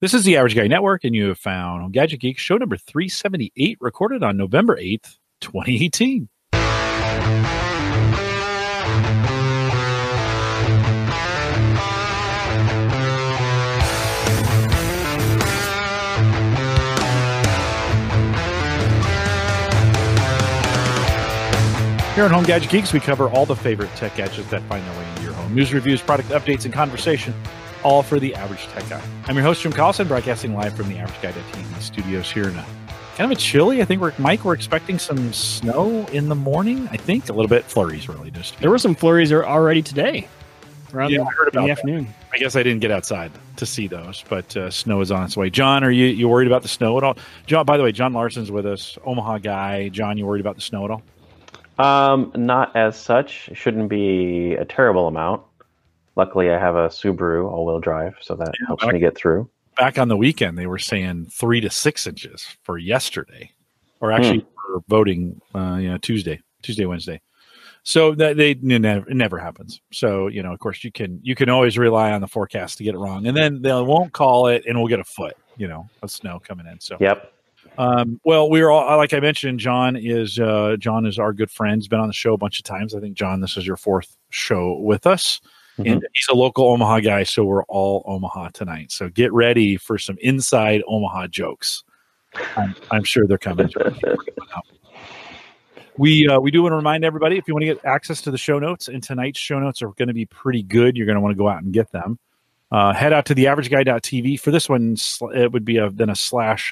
This is the Average Guy Network, and you have found on Gadget Geek show number 378, recorded on November 8th, 2018. Here on Home Gadget Geeks, we cover all the favorite tech gadgets that find their way into your home. News, reviews, product updates, and conversation, all for the average tech guy. I'm your host, Jim Collison, broadcasting live from the Average Guy.tv studios here in kind of a chilly. I think we're expecting some snow in the morning. I think a little bit flurries, really. There were some flurries already today around I heard about the afternoon. I guess I didn't get outside to see those, but snow is on its way. John, are you worried about the snow at all? John, by the way, John Larson's with us, Omaha guy. John, you worried about the snow at all? Not as such. It shouldn't be a terrible amount. Luckily, I have a Subaru all-wheel drive, so that helps me get through. Back on the weekend, they were saying 3 to 6 inches for yesterday, or actually for voting, Tuesday, Wednesday. So that it never happens. So of course, you can always rely on the forecast to get it wrong, and then they won't call it, and we'll get a foot, of snow coming in. So yep. Well, we're all, like I mentioned, John is our good friend. He's been on the show a bunch of times. I think, John, this is your fourth show with us. Mm-hmm. And he's a local Omaha guy, so we're all Omaha tonight. So get ready for some inside Omaha jokes. I'm sure they're coming. We do want to remind everybody, if you want to get access to the show notes, and tonight's show notes are going to be pretty good. You're going to want to go out and get them. Head out to theaverageguy.tv. For this one, it would be then a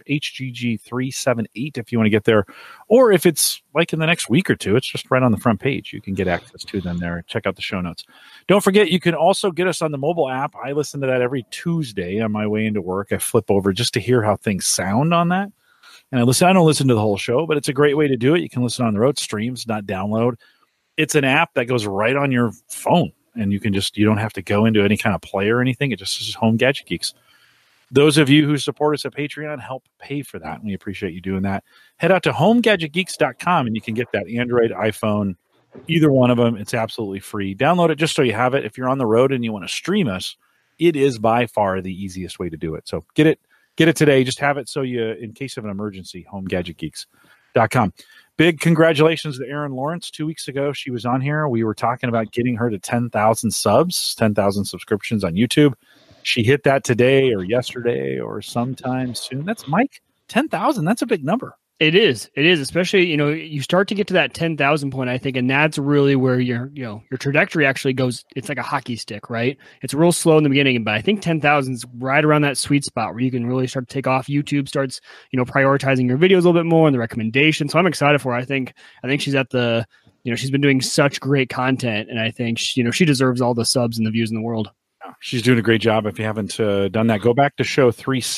/HGG378 if you want to get there. Or if it's like in the next week or two, it's just right on the front page. You can get access to them there. Check out the show notes. Don't forget, you can also get us on the mobile app. I listen to that every Tuesday on my way into work. I flip over just to hear how things sound on that. And I don't listen to the whole show, but it's a great way to do it. You can listen on the road, streams, not download. It's an app that goes right on your phone. And you don't have to go into any kind of play or anything. It just is Home Gadget Geeks. Those of you who support us at Patreon help pay for that. And we appreciate you doing that. Head out to homegadgetgeeks.com and you can get that Android, iPhone, either one of them. It's absolutely free. Download it just so you have it. If you're on the road and you want to stream us, it is by far the easiest way to do it. So get it today. Just have it so you, in case of an emergency, homegadgetgeeks.com. Big congratulations to Erin Lawrence. 2 weeks ago, she was on here. We were talking about getting her to 10,000 subs, 10,000 subscriptions on YouTube. She hit that today or yesterday or sometime soon. That's Mike, 10,000. That's a big number. It is, especially, you start to get to that 10,000 point, I think, and that's really where your trajectory actually goes. It's like a hockey stick, right? It's real slow in the beginning, but I think 10,000 is right around that sweet spot where you can really start to take off. YouTube starts, prioritizing your videos a little bit more and the recommendations. So I'm excited for her. I think she's at the, she's been doing such great content, and I think, she deserves all the subs and the views in the world. She's doing a great job. If you haven't done that, go back to show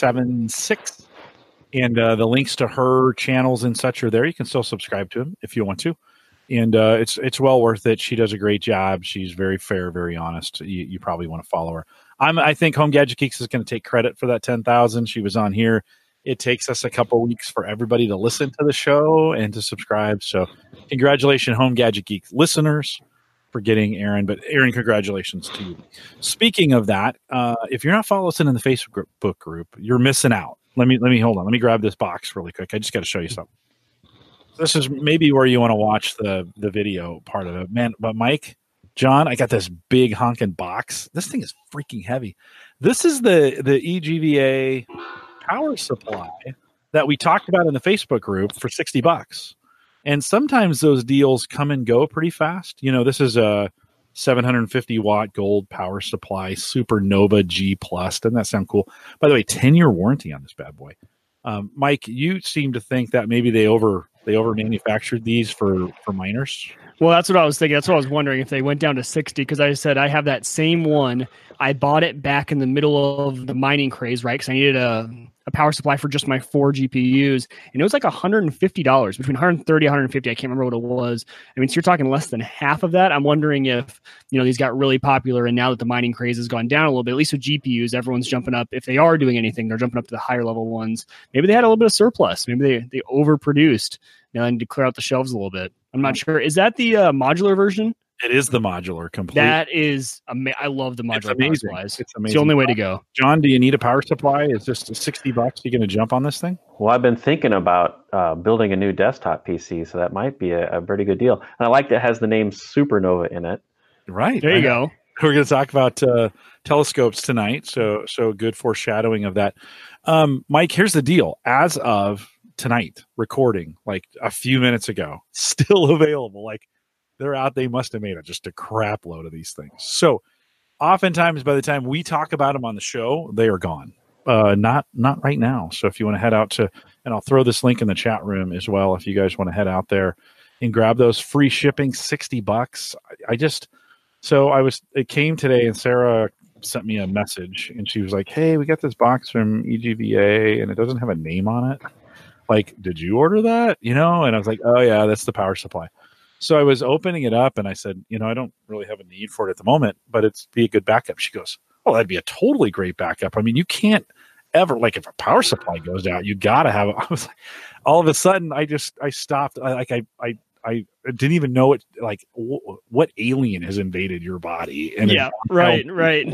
376. And the links to her channels and such are there. You can still subscribe to them if you want to. And it's well worth it. She does a great job. She's very fair, very honest. You probably want to follow her. I think Home Gadget Geeks is going to take credit for that 10,000. She was on here. It takes us a couple weeks for everybody to listen to the show and to subscribe. So congratulations, Home Gadget Geeks listeners, for getting Erin. But Erin, congratulations to you. Speaking of that, if you're not following us in the Facebook group, you're missing out. Let me hold on. Let me grab this box really quick. I just got to show you something. This is maybe where you want to watch the video part of it, man. But Mike, John, I got this big honking box. This thing is freaking heavy. This is the EGVA power supply that we talked about in the Facebook group for $60. And sometimes those deals come and go pretty fast. This is a 750 watt gold power supply, Supernova G Plus. Doesn't that sound cool? By the way, 10-year warranty on this bad boy. Mike, you seem to think that maybe they over manufactured these for miners. Well, that's what I was thinking. That's what I was wondering, if they went down to 60, because I said I have that same one. I bought it back in the middle of the mining craze, right? Because I needed a power supply for just my 4 GPUs, and it was like $150, between 130 and 150. I can't remember what it was. I mean, so you're talking less than half of that. I'm wondering if these got really popular, and now that the mining craze has gone down a little bit, at least with GPUs, everyone's jumping up. If they are doing anything, they're jumping up to the higher level ones. Maybe they had a little bit of surplus. Maybe they overproduced. Now I need to clear out the shelves a little bit. I'm not sure. Is that the modular version? It is the modular complete. That is, I love the modular power amazing. supplies. It's amazing. It's the only way to go. John, do you need a power supply? Is this $60? You going to jump on this thing? Well, I've been thinking about building a new desktop PC, so that might be a pretty good deal. And I like that it has the name Supernova in it. Right. There you go. We're going to talk about telescopes tonight, so good foreshadowing of that. Mike, here's the deal. As of tonight, recording like a few minutes ago, still available. Like they're out. They must have made just a crap load of these things. So oftentimes by the time we talk about them on the show, they are gone. Not right now. So if you want to head out to, and I'll throw this link in the chat room as well, if you guys want to head out there and grab those, free shipping, $60. It came today and Sarah sent me a message and she was like, hey, we got this box from EGVA and it doesn't have a name on it. Like, did you order that? And I was like, oh yeah, that's the power supply. So I was opening it up and I said, I don't really have a need for it at the moment, but it's be a good backup. She goes, oh, that'd be a totally great backup. I mean, you can't ever, like if a power supply goes out, you got to have it. I was like, all of a sudden I stopped. I didn't even know it. Like, what alien has invaded your body? And right.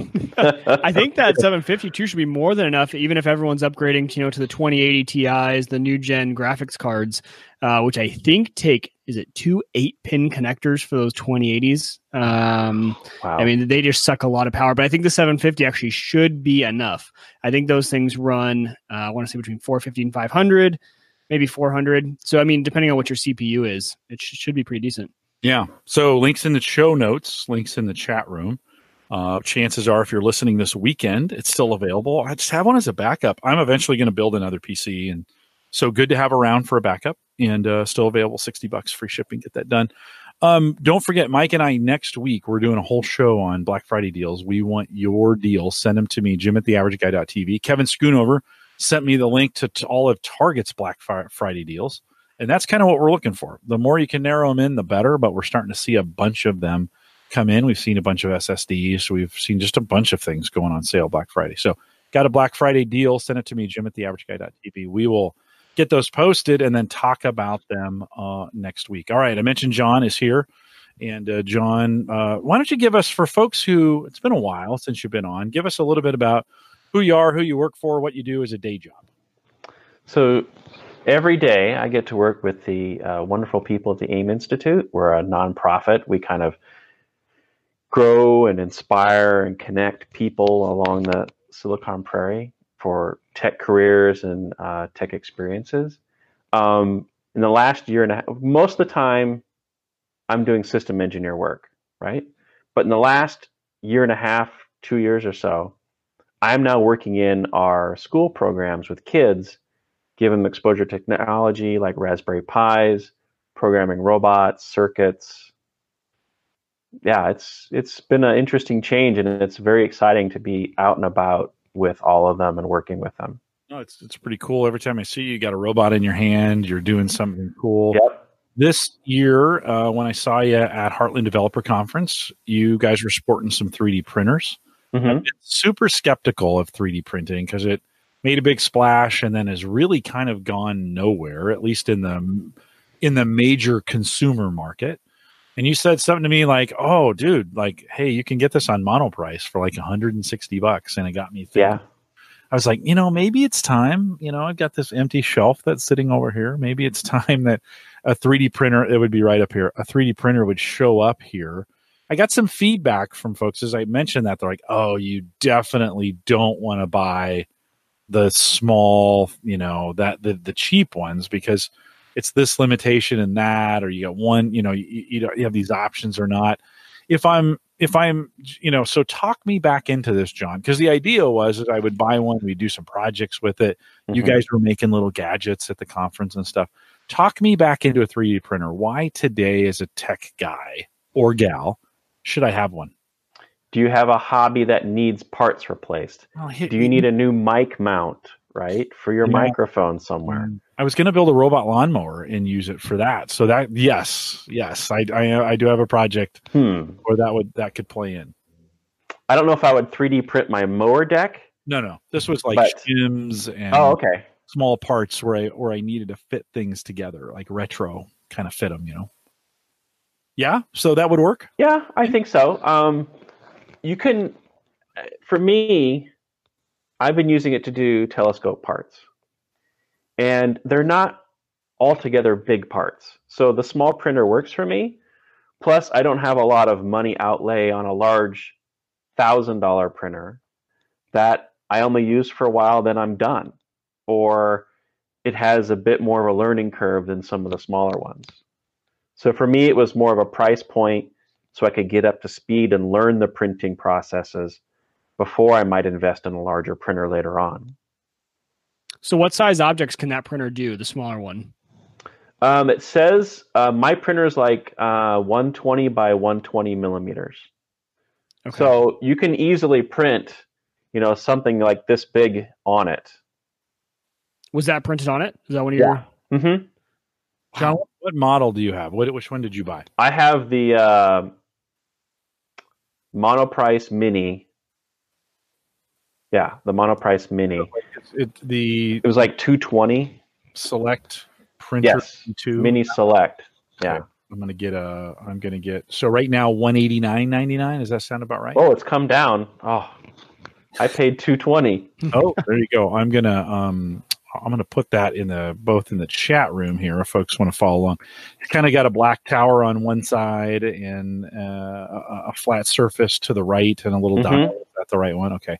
I think that 752 should be more than enough, even if everyone's upgrading, to the 2080 Ti's, the new gen graphics cards, which I think take 2 8-pin connectors for those 2080s. Wow. I mean, they just suck a lot of power, but I think the 750 actually should be enough. I think those things run, I want to say between 450 and 500. Maybe 400. So, I mean, depending on what your CPU is, it should be pretty decent. Yeah. So links in the show notes, links in the chat room. Chances are if you're listening this weekend, it's still available. I just have one as a backup. I'm eventually going to build another PC. And so good to have around for a backup and still available, $60 free shipping. Get that done. Don't forget, Mike and I next week, we're doing a whole show on Black Friday deals. We want your deals. Send them to me, Jim@theaverageguy.tv. Kevin Schoonover sent me the link to all of Target's Black Friday deals. And that's kind of what we're looking for. The more you can narrow them in, the better. But we're starting to see a bunch of them come in. We've seen a bunch of SSDs. We've seen just a bunch of things going on sale Black Friday. So got a Black Friday deal. Send it to me, Jim@theaverageguy.tv. We will get those posted and then talk about them next week. All right. I mentioned John is here. And John, why don't you give us, for folks who, it's been a while since you've been on, give us a little bit about who you are, who you work for, what you do as a day job. So every day I get to work with the wonderful people at the AIM Institute. We're a nonprofit. We kind of grow and inspire and connect people along the Silicon Prairie for tech careers and tech experiences. In the last year and a half, most of the time I'm doing system engineer work, right? But in the last year and a half, 2 years or so, I'm now working in our school programs with kids, giving them exposure to technology like Raspberry Pis, programming robots, circuits. Yeah, it's been an interesting change, and it's very exciting to be out and about with all of them and working with them. No, it's pretty cool. Every time I see you, you got a robot in your hand, you're doing something cool. Yep. This year, when I saw you at Heartland Developer Conference, you guys were sporting some 3D printers. Mm-hmm. I've been super skeptical of 3D printing because it made a big splash and then has really kind of gone nowhere, at least in the major consumer market. And you said something to me like, oh, dude, like, hey, you can get this on Monoprice for like $160. And it got me thinking. Yeah. I was like, maybe it's time. I've got this empty shelf that's sitting over here. Maybe it's time that a 3D printer, it would be right up here, a 3D printer would show up here. I got some feedback from folks as I mentioned that. They're like, oh, you definitely don't want to buy the small, the cheap ones because it's this limitation and that, or you got one, you have these options or not. If I'm, so talk me back into this, John, because the idea was that I would buy one, we'd do some projects with it. Mm-hmm. You guys were making little gadgets at the conference and stuff. Talk me back into a 3D printer. Why today, as a tech guy or gal, should I have one? Do you have a hobby that needs parts replaced? Do you need a new mic mount, right, for your microphone somewhere? I was going to build a robot lawnmower and use it for that. So that, yes, I do have a project where that could play in. I don't know if I would 3D print my mower deck. No. This was like shims and small parts where I needed to fit things together, like retro kind of fit them, Yeah, so that would work. Yeah, I think so. You can, for me, I've been using it to do telescope parts, and they're not altogether big parts. So the small printer works for me. Plus, I don't have a lot of money outlay on a large $1,000 printer that I only use for a while, then I'm done. Or it has a bit more of a learning curve than some of the smaller ones. So for me, it was more of a price point so I could get up to speed and learn the printing processes before I might invest in a larger printer later on. So what size objects can that printer do, the smaller one? It says my printer is like 120 by 120 millimeters. Okay. So you can easily print, something like this big on it. Was that printed on it? Is that one of your? Yeah. Mm-hmm. John, what model do you have? Which one did you buy? I have the Monoprice Mini. Yeah, the Monoprice Mini. It was like 220. Select printer. Yes, Mini Select. Yeah. Okay. I'm gonna get so right now $189.99. Does that sound about right? Oh, it's come down. Oh, I paid $220. Oh, there you go. I'm gonna put that both in the chat room here if folks want to follow along. It's kind of got a black tower on one side and a flat surface to the right and a little dial. Is that the right one? Okay.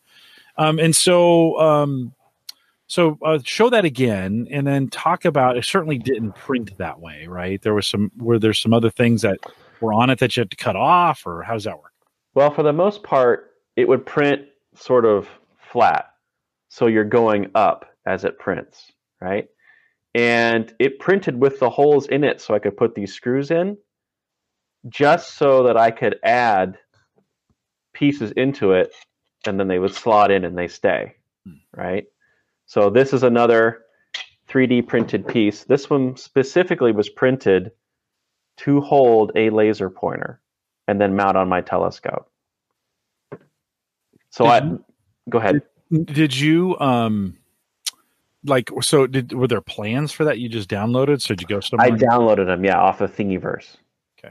So show that again, and then talk about. It certainly didn't print that way, right? Were there some other things that were on it that you had to cut off, or how does that work? Well, for the most part, it would print sort of flat, so you're going up as it prints, right? And it printed with the holes in it, so I could put these screws in, just so that I could add pieces into it, and then they would slot in and they stay, right? So this is another 3D printed piece. This one specifically was printed to hold a laser pointer and then mount on my telescope. So go ahead. Did you were there plans for that you just downloaded? So did you go somewhere? I downloaded them, off of Thingiverse. Okay.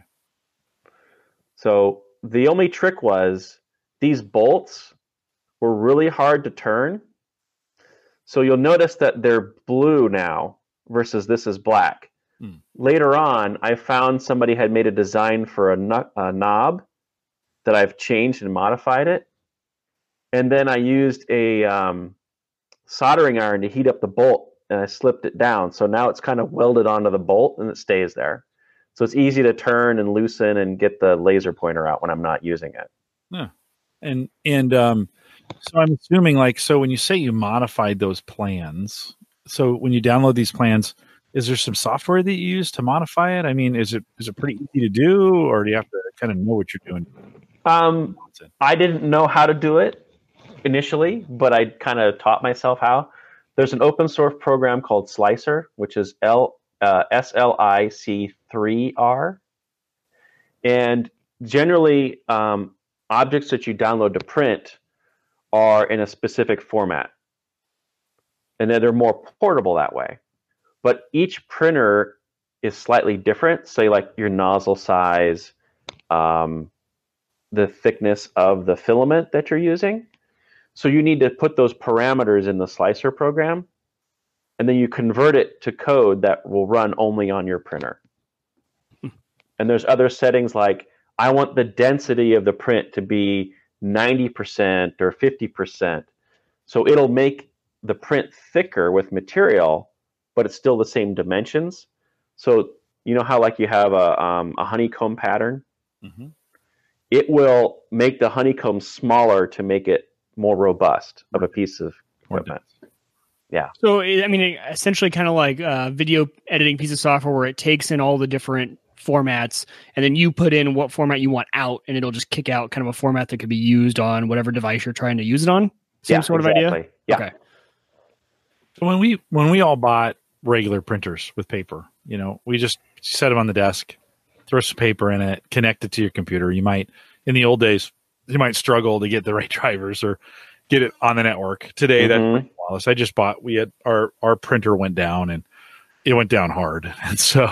So the only trick was these bolts were really hard to turn. So you'll notice that they're blue now versus this is black. Later on, I found somebody had made a design for a knob that I've changed and modified it. And then I used a soldering iron to heat up the bolt, and I slipped it down. So now it's kind of welded onto the bolt, and it stays there. So it's easy to turn and loosen and get the laser pointer out when I'm not using it. Yeah. So I'm assuming, when you say you modified those plans, so when you download these plans, is there some software that you use to modify it? I mean, is it pretty easy to do, or do you have to kind of know what you're doing? I didn't know how to do it initially, but I kind of taught myself how. There's an open source program called Slicer, which is SLIC3R. And generally, objects that you download to print are in a specific format, and then they're more portable that way. But each printer is slightly different. Say like your nozzle size, the thickness of the filament that you're using. So you need to put those parameters in the Slicer program, and then you convert it to code that will run only on your printer. And there's other settings like I want the density of the print to be 90% or 50%. So it'll make the print thicker with material, but it's still the same dimensions. So you know how like you have a honeycomb pattern? Mm-hmm. It will make the honeycomb smaller to make it more robust of a piece of equipment. Yeah. So, I mean, essentially kind of like a video editing piece of software where it takes in all the different formats and then you put in what format you want out and it'll just kick out kind of a format that could be used on whatever device you're trying to use it on. Same sort of idea? Yeah. Okay. So when we all bought regular printers with paper, we just set them on the desk, throw some paper in it, connect it to your computer. You might, in the old days, you might struggle to get the right drivers or get it on the network. Today, that's pretty flawless. I just bought, our printer went down and it went down hard. And so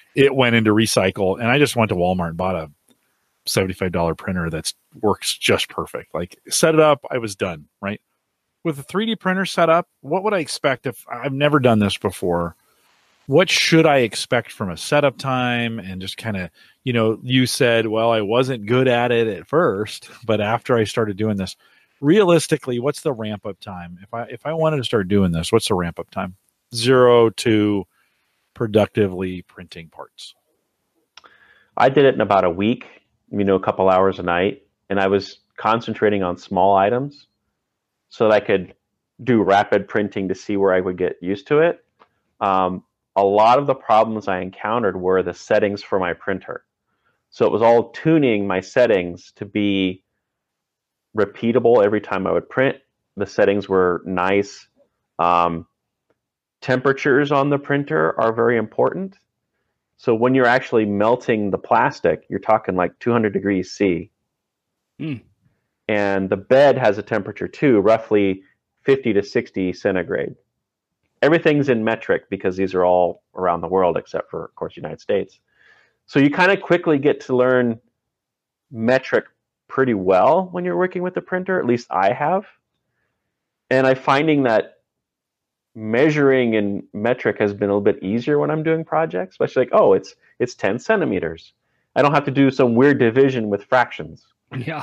it went into recycle, and I just went to Walmart and bought a $75 printer that works just perfect. Like, set it up, I was done, right? With a 3D printer set up, what would I expect if I've never done this before? What should I expect from a setup time? And just kind of, you said, well, I wasn't good at it at first, but after I started doing this, realistically, what's the ramp up time? If I wanted to start doing this, what's the ramp up time? 0 to productively printing parts. I did it in about a week, a couple hours a night, and I was concentrating on small items so that I could do rapid printing to see where I would get used to it. A lot of the problems I encountered were the settings for my printer. So it was all tuning my settings to be repeatable every time I would print. The settings were nice. Temperatures on the printer are very important. So when you're actually melting the plastic, you're talking like 200 degrees C. And the bed has a temperature too, roughly 50 to 60 centigrade. Everything's in metric because these are all around the world except for, of course, United States. So you kind of quickly get to learn metric pretty well when you're working with the printer. At least I have. And I'm finding that measuring in metric has been a little bit easier when I'm doing projects, especially like, oh, it's 10 centimeters. I don't have to do some weird division with fractions. Yeah.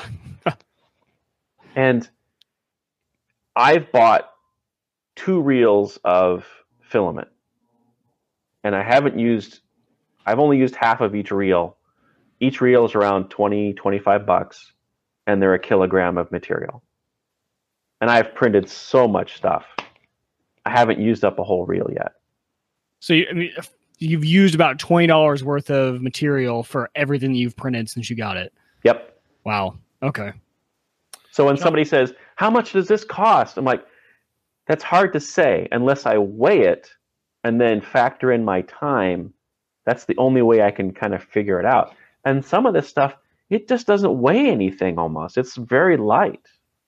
And I've bought 2 reels of filament, and I've only used half of each reel. Each reel is around $20-$25, and they're a kilogram of material. And I've printed so much stuff. I haven't used up a whole reel yet. So you've used about $20 worth of material for everything that you've printed since you got it. Yep. Wow. Okay. So when somebody says, how much does this cost? I'm like, that's hard to say unless I weigh it and then factor in my time. That's the only way I can kind of figure it out. And some of this stuff, it just doesn't weigh anything almost. It's very light.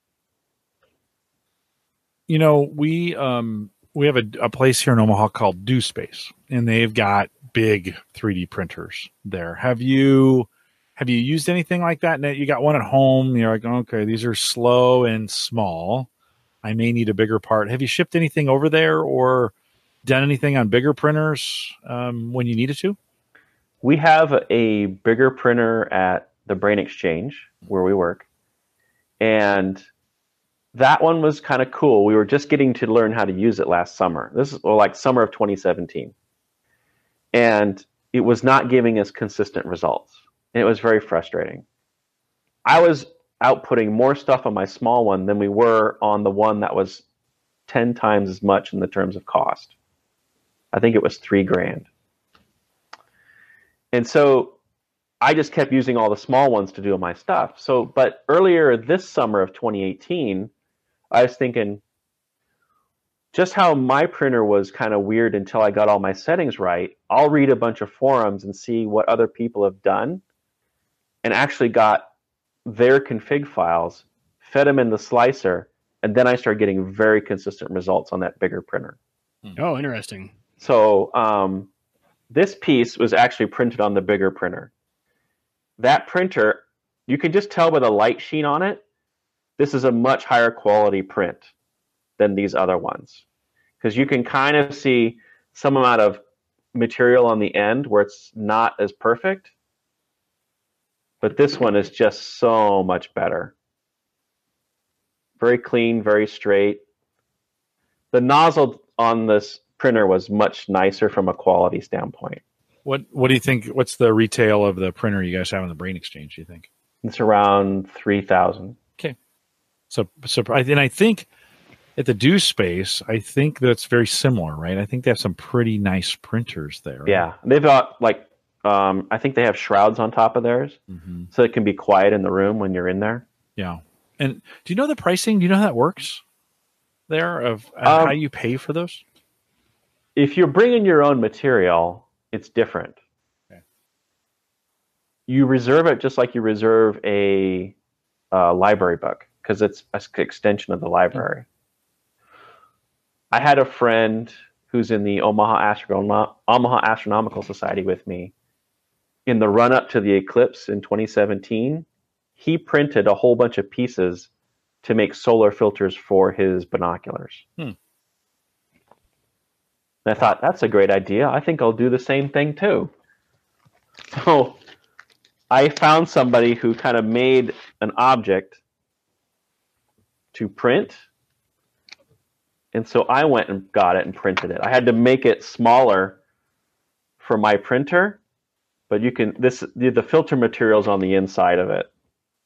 We have a place here in Omaha called Do Space, and they've got big 3D printers there. Have you used anything like that? You got one at home. You're like, okay, these are slow and small. I may need a bigger part. Have you shipped anything over there or done anything on bigger printers when you needed to? We have a bigger printer at the Brain Exchange where we work, and that one was kind of cool. We were just getting to learn how to use it last summer. This is like summer of 2017. And it was not giving us consistent results. And it was very frustrating. I was outputting more stuff on my small one than we were on the one that was 10 times as much in the terms of cost. I think it was $3,000. And so I just kept using all the small ones to do my stuff. But earlier this summer of 2018, I was thinking just how my printer was kind of weird until I got all my settings right. I'll read a bunch of forums and see what other people have done and actually got their config files, fed them in the slicer, and then I started getting very consistent results on that bigger printer. Oh, interesting. So this piece was actually printed on the bigger printer. That printer, you can just tell by the light sheen on it, this is a much higher quality print than these other ones. Because you can kind of see some amount of material on the end where it's not as perfect. But this one is just so much better. Very clean, very straight. The nozzle on this printer was much nicer from a quality standpoint. What do you think? What's the retail of the printer you guys have on the Brain Exchange, do you think? It's around $3,000. Okay. So and I think at the Do Space, I think that's very similar, right? I think they have some pretty nice printers there. Right? Yeah. They've got I think they have shrouds on top of theirs, so it can be quiet in the room when you're in there. Yeah. And do you know the pricing? Do you know how that works there of how you pay for those? If you're bringing your own material, it's different. Okay. You reserve it just like you reserve a library book because it's an extension of the library. I had a friend who's in the Omaha Astronomical Society with me, in the run-up to the eclipse in 2017, he printed a whole bunch of pieces to make solar filters for his binoculars. And I thought, that's a great idea. I think I'll do the same thing too. So I found somebody who kind of made an object to print. And so I went and got it and printed it. I had to make it smaller for my printer, but you can, the filter material's on the inside of it.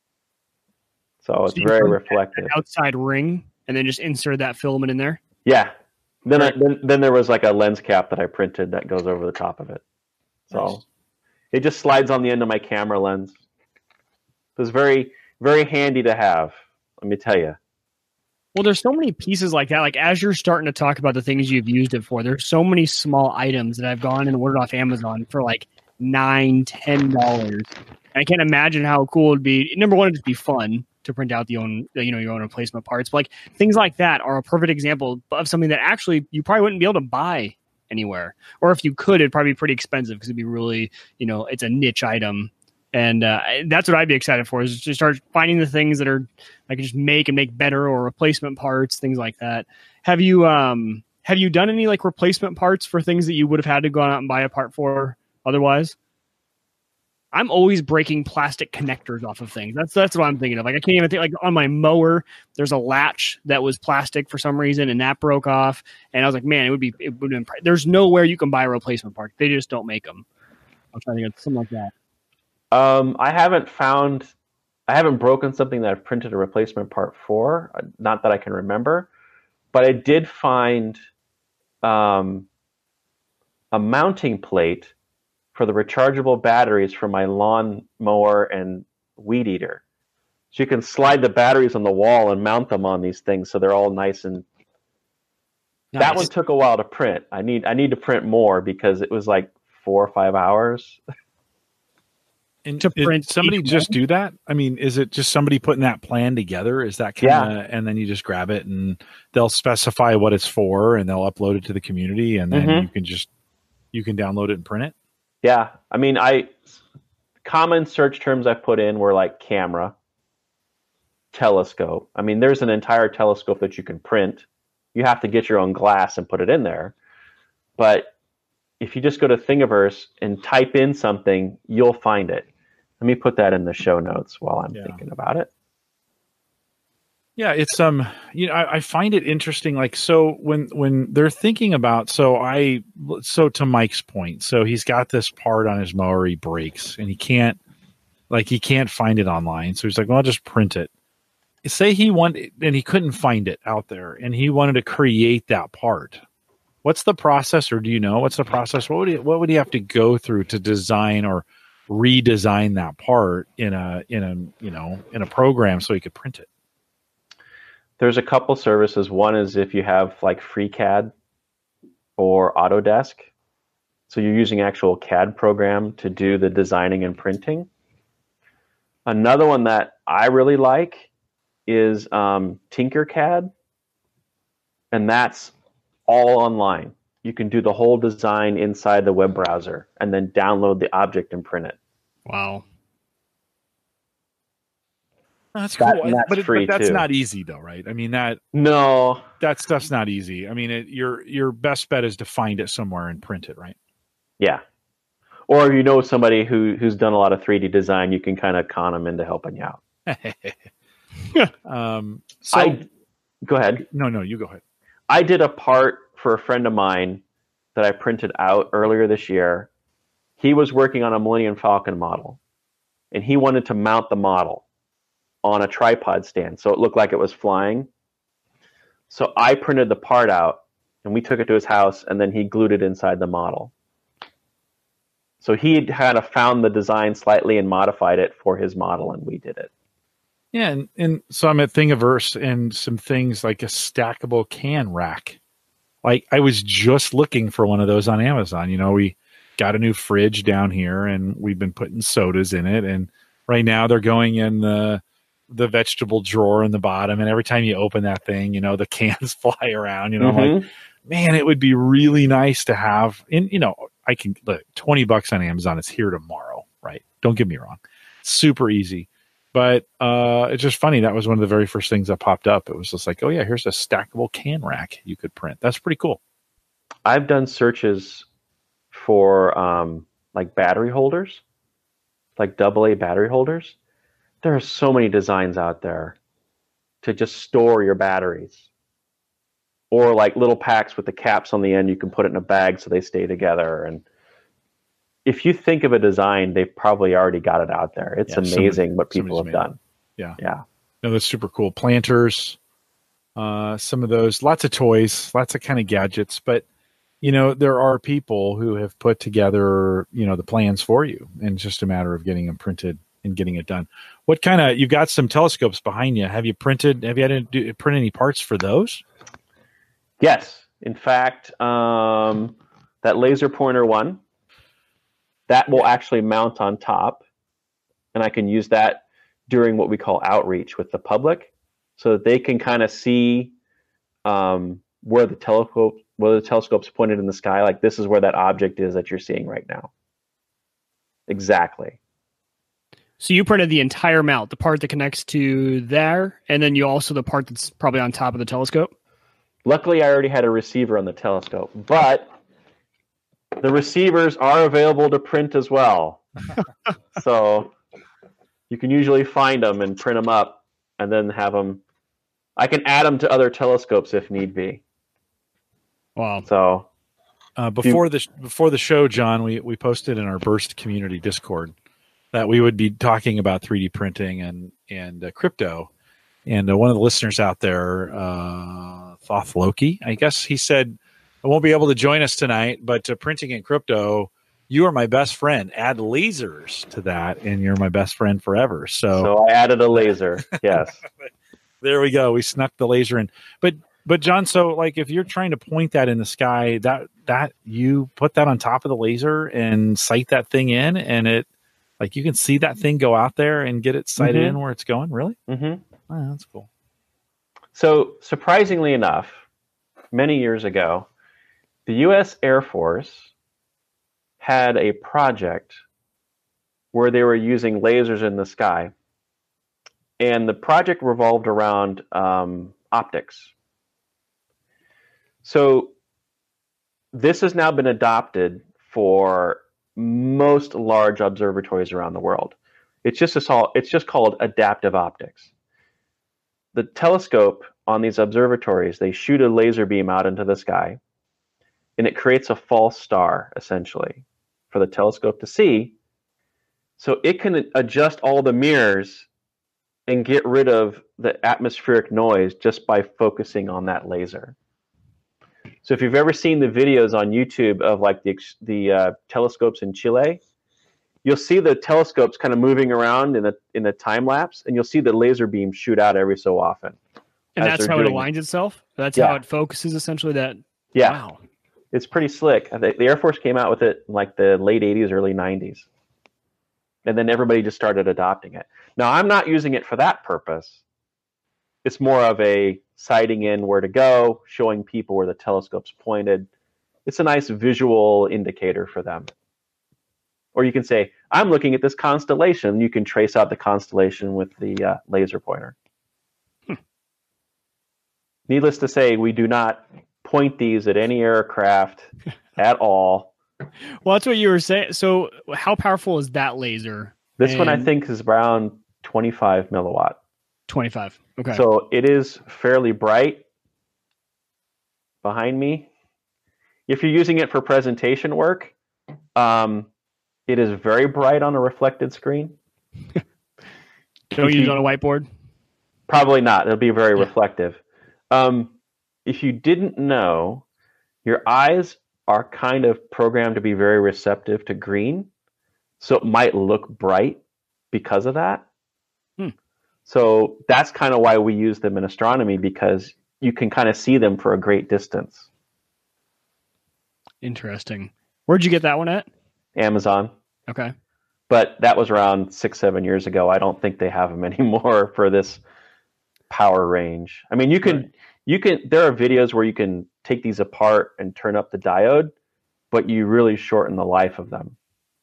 So it's very reflective. An outside ring, and then just insert that filament in there. Yeah. Then there was like a lens cap that I printed that goes over the top of it. So nice. It just slides on the end of my camera lens. It was very, very handy to have, let me tell you. Well, there's so many pieces like that. Like as you're starting to talk about the things you've used it for, there's so many small items that I've gone and ordered off Amazon for like $9, $10. And I can't imagine how cool it'd be. Number one, it'd just be fun to print out your own replacement parts. But like things like that are a perfect example of something that actually you probably wouldn't be able to buy anywhere. Or if you could, it'd probably be pretty expensive because it'd be really, it's a niche item. And that's what I'd be excited for, is to start finding the things that are I can just make better, or replacement parts, things like that. Have you done any like replacement parts for things that you would have had to go out and buy a part for otherwise? I'm always breaking plastic connectors off of things. That's what I'm thinking of. Like I can't even think, like on my mower, there's a latch that was plastic for some reason, and that broke off. And I was like, man, it would have been. There's nowhere you can buy a replacement part. They just don't make them. I'm trying to get something like that. I haven't broken something that I've printed a replacement part for, not that I can remember, but I did find a mounting plate for the rechargeable batteries for my lawn mower and weed eater. So you can slide the batteries on the wall and mount them on these things so they're all nice and nice. That one took a while to print. I need to print more because it was like 4 or 5 hours. And to print, somebody just do that? I mean, is it just somebody putting that plan together? Is that kind of, and then you just grab it and they'll specify what it's for and they'll upload it to the community, and then you can download it and print it? Yeah. I mean, common search terms I put in were like camera, telescope. I mean, there's an entire telescope that you can print. You have to get your own glass and put it in there. But if you just go to Thingiverse and type in something, you'll find it. Let me put that in the show notes while I'm thinking about it. Yeah, it's I find it interesting. Like, so when they're thinking about, so to Mike's point, so he's got this part on his mower, he breaks, and he can't find it online. So he's like, well, I'll just print it. Say he wanted, and he couldn't find it out there, and he wanted to create that part. What's the process, or do you know what's the process? What would he have to go through to design or redesign that part in a program so he could print it? There's a couple services. One is if you have like FreeCAD or Autodesk. So you're using actual CAD program to do the designing and printing. Another one that I really like is Tinkercad. And that's all online. You can do the whole design inside the web browser and then download the object and print it. Wow. That's cool. But that's not easy though, right? I mean, that stuff's not easy. I mean, your best bet is to find it somewhere and print it, right? Yeah. Or if you know somebody who's done a lot of 3D design, you can kind of con them into helping you out. Go ahead. No, you go ahead. I did a part for a friend of mine that I printed out earlier this year. He was working on a Millennium Falcon model, and he wanted to mount the model on a tripod stand so it looked like it was flying. So I printed the part out, and we took it to his house, and then he glued it inside the model. So he kind of found the design slightly and modified it for his model, and we did it. Yeah, and so I'm at Thingiverse, and some things like a stackable can rack. Like, I was just looking for one of those on Amazon. We got a new fridge down here, and we've been putting sodas in it, and right now they're going in the vegetable drawer in the bottom, and every time you open that thing, the cans fly around. I'm like, man, it would be really nice to have. And I can look, $20 on Amazon. It's here tomorrow, right? Don't get me wrong, super easy. But it's just funny. That was one of the very first things that popped up. It was just like, oh yeah, here's a stackable can rack you could print. That's pretty cool. I've done searches for like battery holders, like AA battery holders. There are so many designs out there to just store your batteries. Or like little packs with the caps on the end, you can put it in a bag so they stay together. And if you think of a design, they've probably already got it out there. It's amazing what people have done. Yeah. Yeah. No, that's super cool. Planters, some of those, lots of toys, lots of kind of gadgets. But, there are people who have put together, the plans for you. And it's just a matter of getting them printed and getting it done. What kind of, you've got some telescopes behind you. Have you had to print any parts for those? Yes. In fact, that laser pointer one, that will actually mount on top, and I can use that during what we call outreach with the public, so that they can kind of see where the telescope's pointed in the sky. Like, this is where that object is that you're seeing right now. Exactly. So you printed the entire mount, the part that connects to there, and then you also the part that's probably on top of the telescope? Luckily, I already had a receiver on the telescope, but the receivers are available to print as well. So you can usually find them and print them up and then have them. I can add them to other telescopes if need be. Wow. So before the show, John, we posted in our Burst community Discord that we would be talking about 3D printing and crypto. And one of the listeners out there, Thoth Loki, I guess he said, I won't be able to join us tonight, but printing and crypto, you are my best friend. Add lasers to that, and you're my best friend forever. So I added a laser. Yes. There we go. We snuck the laser in. But John, so like if you're trying to point that in the sky, that you put that on top of the laser and sight that thing in, and it like you can see that thing go out there and get it sighted in where it's going. Really? Mm-hmm. Oh, that's cool. So surprisingly enough, many years ago, the U.S. Air Force had a project where they were using lasers in the sky. And the project revolved around optics. So this has now been adopted for most large observatories around the world. It's just called adaptive optics. The telescope on these observatories, they shoot a laser beam out into the sky, and it creates a false star, essentially, for the telescope to see. So it can adjust all the mirrors and get rid of the atmospheric noise just by focusing on that laser. So if you've ever seen the videos on YouTube of like the telescopes in Chile, you'll see the telescopes kind of moving around in a time lapse, and you'll see the laser beam shoot out every so often. And that's how it aligns itself? That's how it focuses, essentially? Wow. It's pretty slick. The Air Force came out with it in like the late 80s, early 90s. And then everybody just started adopting it. Now, I'm not using it for that purpose. It's more of a sighting in where to go, showing people where the telescope's pointed. It's a nice visual indicator for them. Or you can say, I'm looking at this constellation. You can trace out the constellation with the laser pointer. Needless to say, we do not point these at any aircraft at all. Well, that's what you were saying. So how powerful is that laser? This one, I think, is around 25 milliwatt. 25. Okay. So it is fairly bright behind me. If you're using it for presentation work, it is very bright on a reflected screen. Don't use it on a whiteboard? Probably not. It'll be very reflective. If you didn't know, your eyes are kind of programmed to be very receptive to green. So it might look bright because of that. So that's kind of why we use them in astronomy, because you can kind of see them for a great distance. Interesting. Where'd you get that one at? Amazon. Okay. But that was around 6-7 years ago. I don't think they have them anymore for this power range. I mean, you can there are videos where you can take these apart and turn up the diode, but you really shorten the life of them.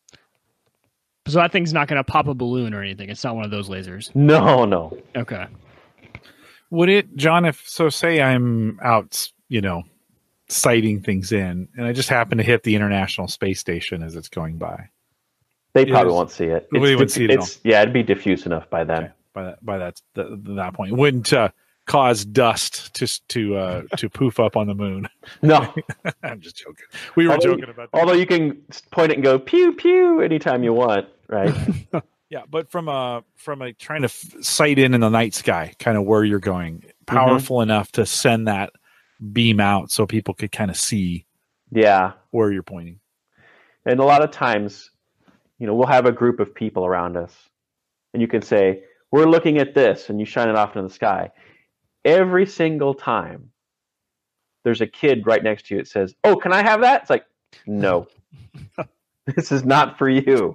So that thing's not going to pop a balloon or anything. It's not one of those lasers. No. Okay. Would it, John, if so, say I'm out, sighting things in, and I just happen to hit the International Space Station as it's going by. They probably won't see it. They wouldn't see it. Yeah, it'd be diffuse enough by then. Okay. By that point, it wouldn't cause dust to poof up on the moon. No, I'm just joking. We were joking about that. Although you can point it and go pew pew anytime you want, right? Yeah, but from a trying to sight in the night sky, kind of where you're going, powerful enough to send that beam out so people could kind of see where you're pointing. And a lot of times, we'll have a group of people around us, and you can say, we're looking at this, and you shine it off into the sky. Every single time there's a kid right next to you that says, oh, can I have that? It's like, no, this is not for you.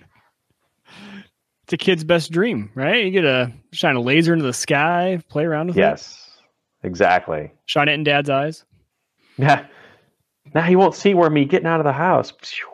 It's a kid's best dream, right? You get to shine a laser into the sky, play around with it. Yes, exactly. Shine it in dad's eyes. Yeah. Now he won't see where me getting out of the house.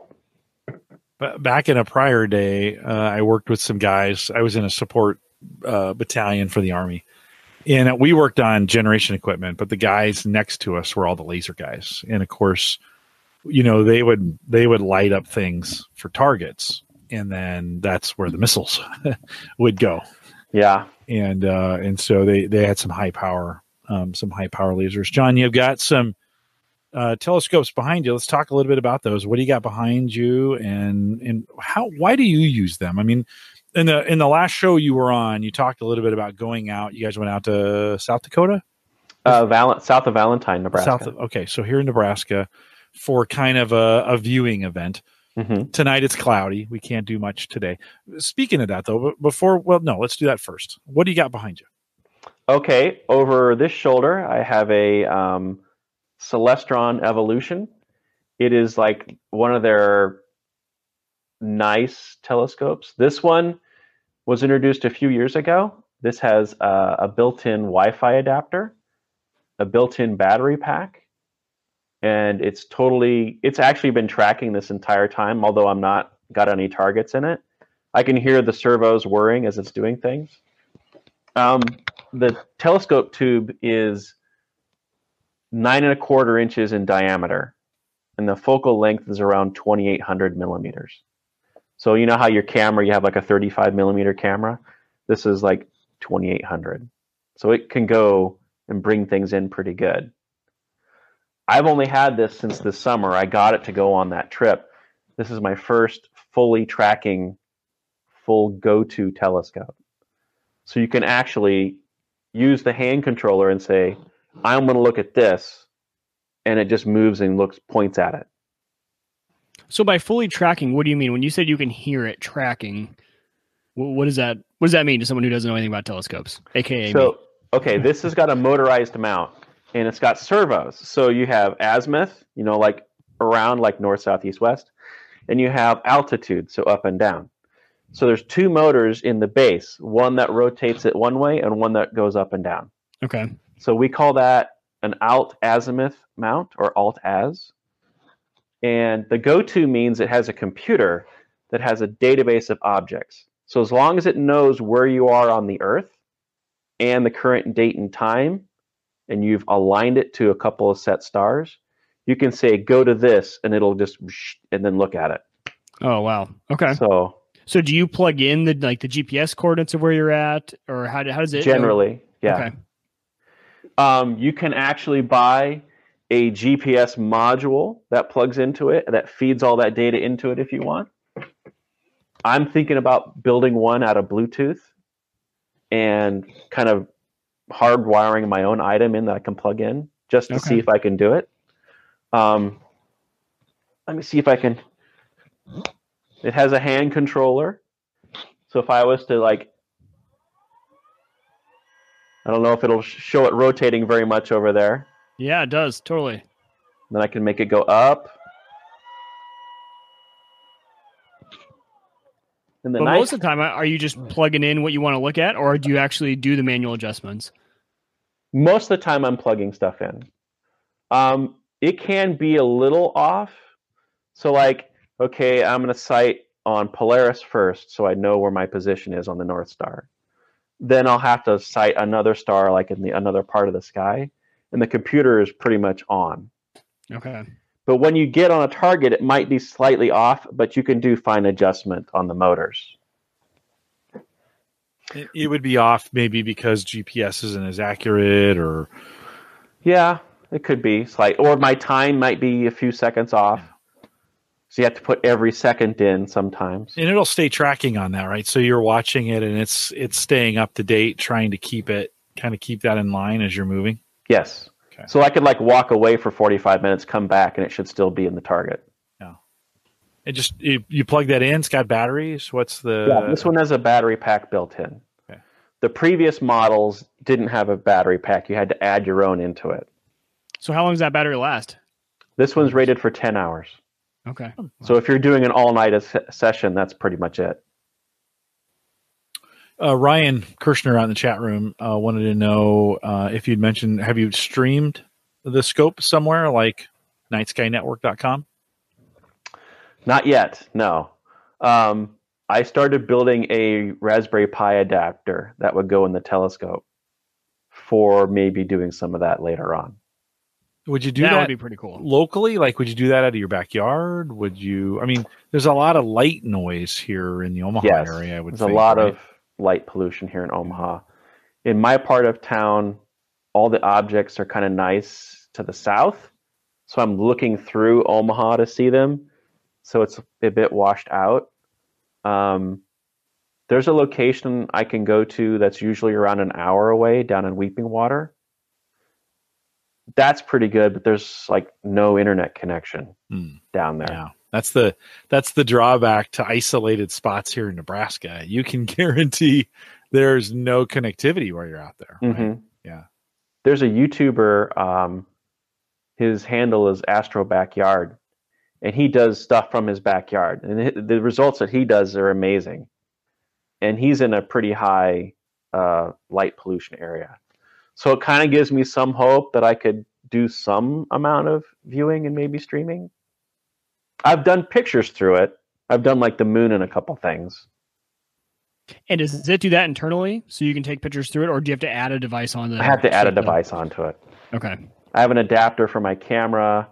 But back in a prior day, I worked with some guys. I was in a support battalion for the Army. And we worked on generation equipment, but the guys next to us were all the laser guys. And of course, they would light up things for targets, and then that's where the missiles would go. Yeah. And so they had some high power lasers. John, you've got some telescopes behind you. Let's talk a little bit about those. What do you got behind you, and why do you use them? I mean, in the last show you were on, you talked a little bit about going out. You guys went out to South Dakota? South of Valentine, Nebraska. Okay, so here in Nebraska for kind of a viewing event. Mm-hmm. Tonight it's cloudy. We can't do much today. Speaking of that, though, let's do that first. What do you got behind you? Okay, over this shoulder, I have a Celestron Evolution. It is like one of their nice telescopes. This one was introduced a few years ago. This has a built-in Wi-Fi adapter, a built-in battery pack, and it's actually been tracking this entire time, although I'm not got any targets in it. I can hear the servos whirring as it's doing things. The telescope tube is 9.25 inches in diameter, and the focal length is around 2,800 millimeters. So you know how your camera, you have like a 35 millimeter camera? This is like 2,800. So it can go and bring things in pretty good. I've only had this since this summer. I got it to go on that trip. This is my first fully tracking, full go-to telescope. So you can actually use the hand controller and say, I'm going to look at this, and it just moves and points at it. So by fully tracking, what do you mean? When you said you can hear it tracking, what does that mean to someone who doesn't know anything about telescopes, aka me? Okay, this has got a motorized mount, and it's got servos. So you have azimuth, like around like north, south, east, west, and you have altitude, so up and down. So there's two motors in the base, one that rotates it one way and one that goes up and down. Okay. So we call that an alt-azimuth mount, or alt-az. And the go-to means it has a computer that has a database of objects. So as long as it knows where you are on the Earth and the current date and time, and you've aligned it to a couple of set stars, you can say, go to this, and it'll just, and then look at it. Oh, wow. Okay. So do you plug in the GPS coordinates of where you're at, or how does it? Generally, yeah. Okay. You can actually buy a GPS module that plugs into it, that feeds all that data into it if you want. I'm thinking about building one out of Bluetooth and kind of hardwiring my own item in that I can plug in just to see if I can do it. Let me see if I can. It has a hand controller. So if I was to I don't know if it'll show it rotating very much over there. Yeah, it does. Totally. Then I can make it go up. And then most of the time, are you just plugging in what you want to look at, or do you actually do the manual adjustments? Most of the time, I'm plugging stuff in. It can be a little off. So like, okay, I'm going to sight on Polaris first, so I know where my position is on the North Star. Then I'll have to sight another star like in another part of the sky, and the computer is pretty much on. Okay. But when you get on a target, it might be slightly off, but you can do fine adjustment on the motors. It would be off maybe because GPS isn't as accurate, or Yeah, it could be slight, or my time might be a few seconds off. So you have to put every second in sometimes. and it'll stay tracking on that, right? So you're watching it, and it's staying up to date, trying to keep that in line as you're moving. Yes. Okay. So I could like walk away for 45 minutes, come back, and it should still be in the target. Yeah. It just you plug that in. It's got batteries. What's the? Yeah, this one has a battery pack built in. Okay. The previous models didn't have a battery pack. You had to add your own into it. So how long does that battery last? This one's rated for 10 hours. Okay. So if you're doing an all-night session, that's pretty much it. Ryan Kirshner out in the chat room wanted to know if you'd mentioned, have you streamed the scope somewhere like nightskynetwork.com? Not yet, no. I started building a Raspberry Pi adapter that would go in the telescope for maybe doing some of that later on. Would you do That that would be pretty cool. locally? Like, would you do that out of your backyard? Would you? I mean, there's a lot of light noise here in the Omaha Yes, area. I would there's think, a lot right? of light pollution here in Omaha. In my part of town, all the objects are kind of nice to the south, so I'm looking through Omaha to see them. So it's a bit washed out. There's a location I can go to that's usually around an hour away down in Weeping Water. That's pretty good, but there's like no internet connection down there. Yeah, that's the drawback to isolated spots here in Nebraska. You can guarantee there's no connectivity while you're out there. Right? Mm-hmm. Yeah. There's a YouTuber. His handle is Astro Backyard, and he does stuff from his backyard. And the results that he does are amazing. And he's in a pretty high light pollution area. So it kind of gives me some hope that I could do some amount of viewing and maybe streaming. I've done pictures through it. I've done like the moon and a couple things. And does it do that internally so you can take pictures through it, or do you have to add a device on the? I have to add a device onto it. Okay. I have an adapter for my camera.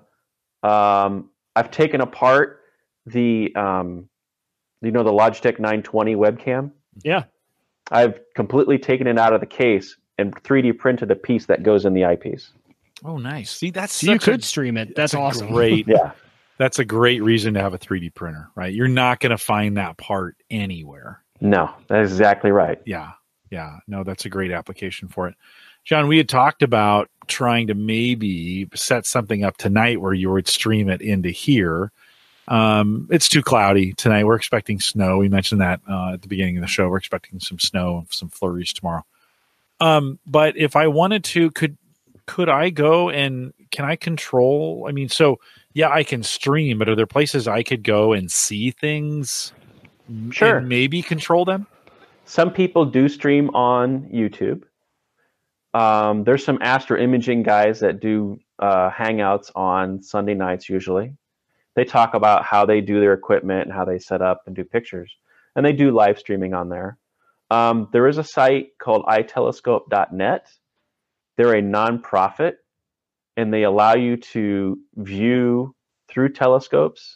I've taken apart the the Logitech 920 webcam. Yeah. I've completely taken it out of the case and 3D printed a piece that goes in the eyepiece. Oh, nice. See, that's So you could stream it. That's awesome. Great. Yeah. That's a great reason to have a 3D printer, right? You're not going to find that part anywhere. No, that's exactly right. Yeah. Yeah. No, that's a great application for it. John, we had talked about trying to maybe set something up tonight where you would stream it into here. It's too cloudy tonight. We're expecting snow. We mentioned that at the beginning of the show. We're expecting some snow, some flurries tomorrow. But if I wanted to, could I go and can I control? I mean, so yeah, I can stream, but are there places I could go and see things? Sure. And maybe control them? Some people do stream on YouTube. There's some astro imaging guys that do hangouts on Sunday nights usually. They talk about how they do their equipment and how they set up and do pictures. And they do live streaming on there. There is a site called itelescope.net. They're a nonprofit, and they allow you to view through telescopes.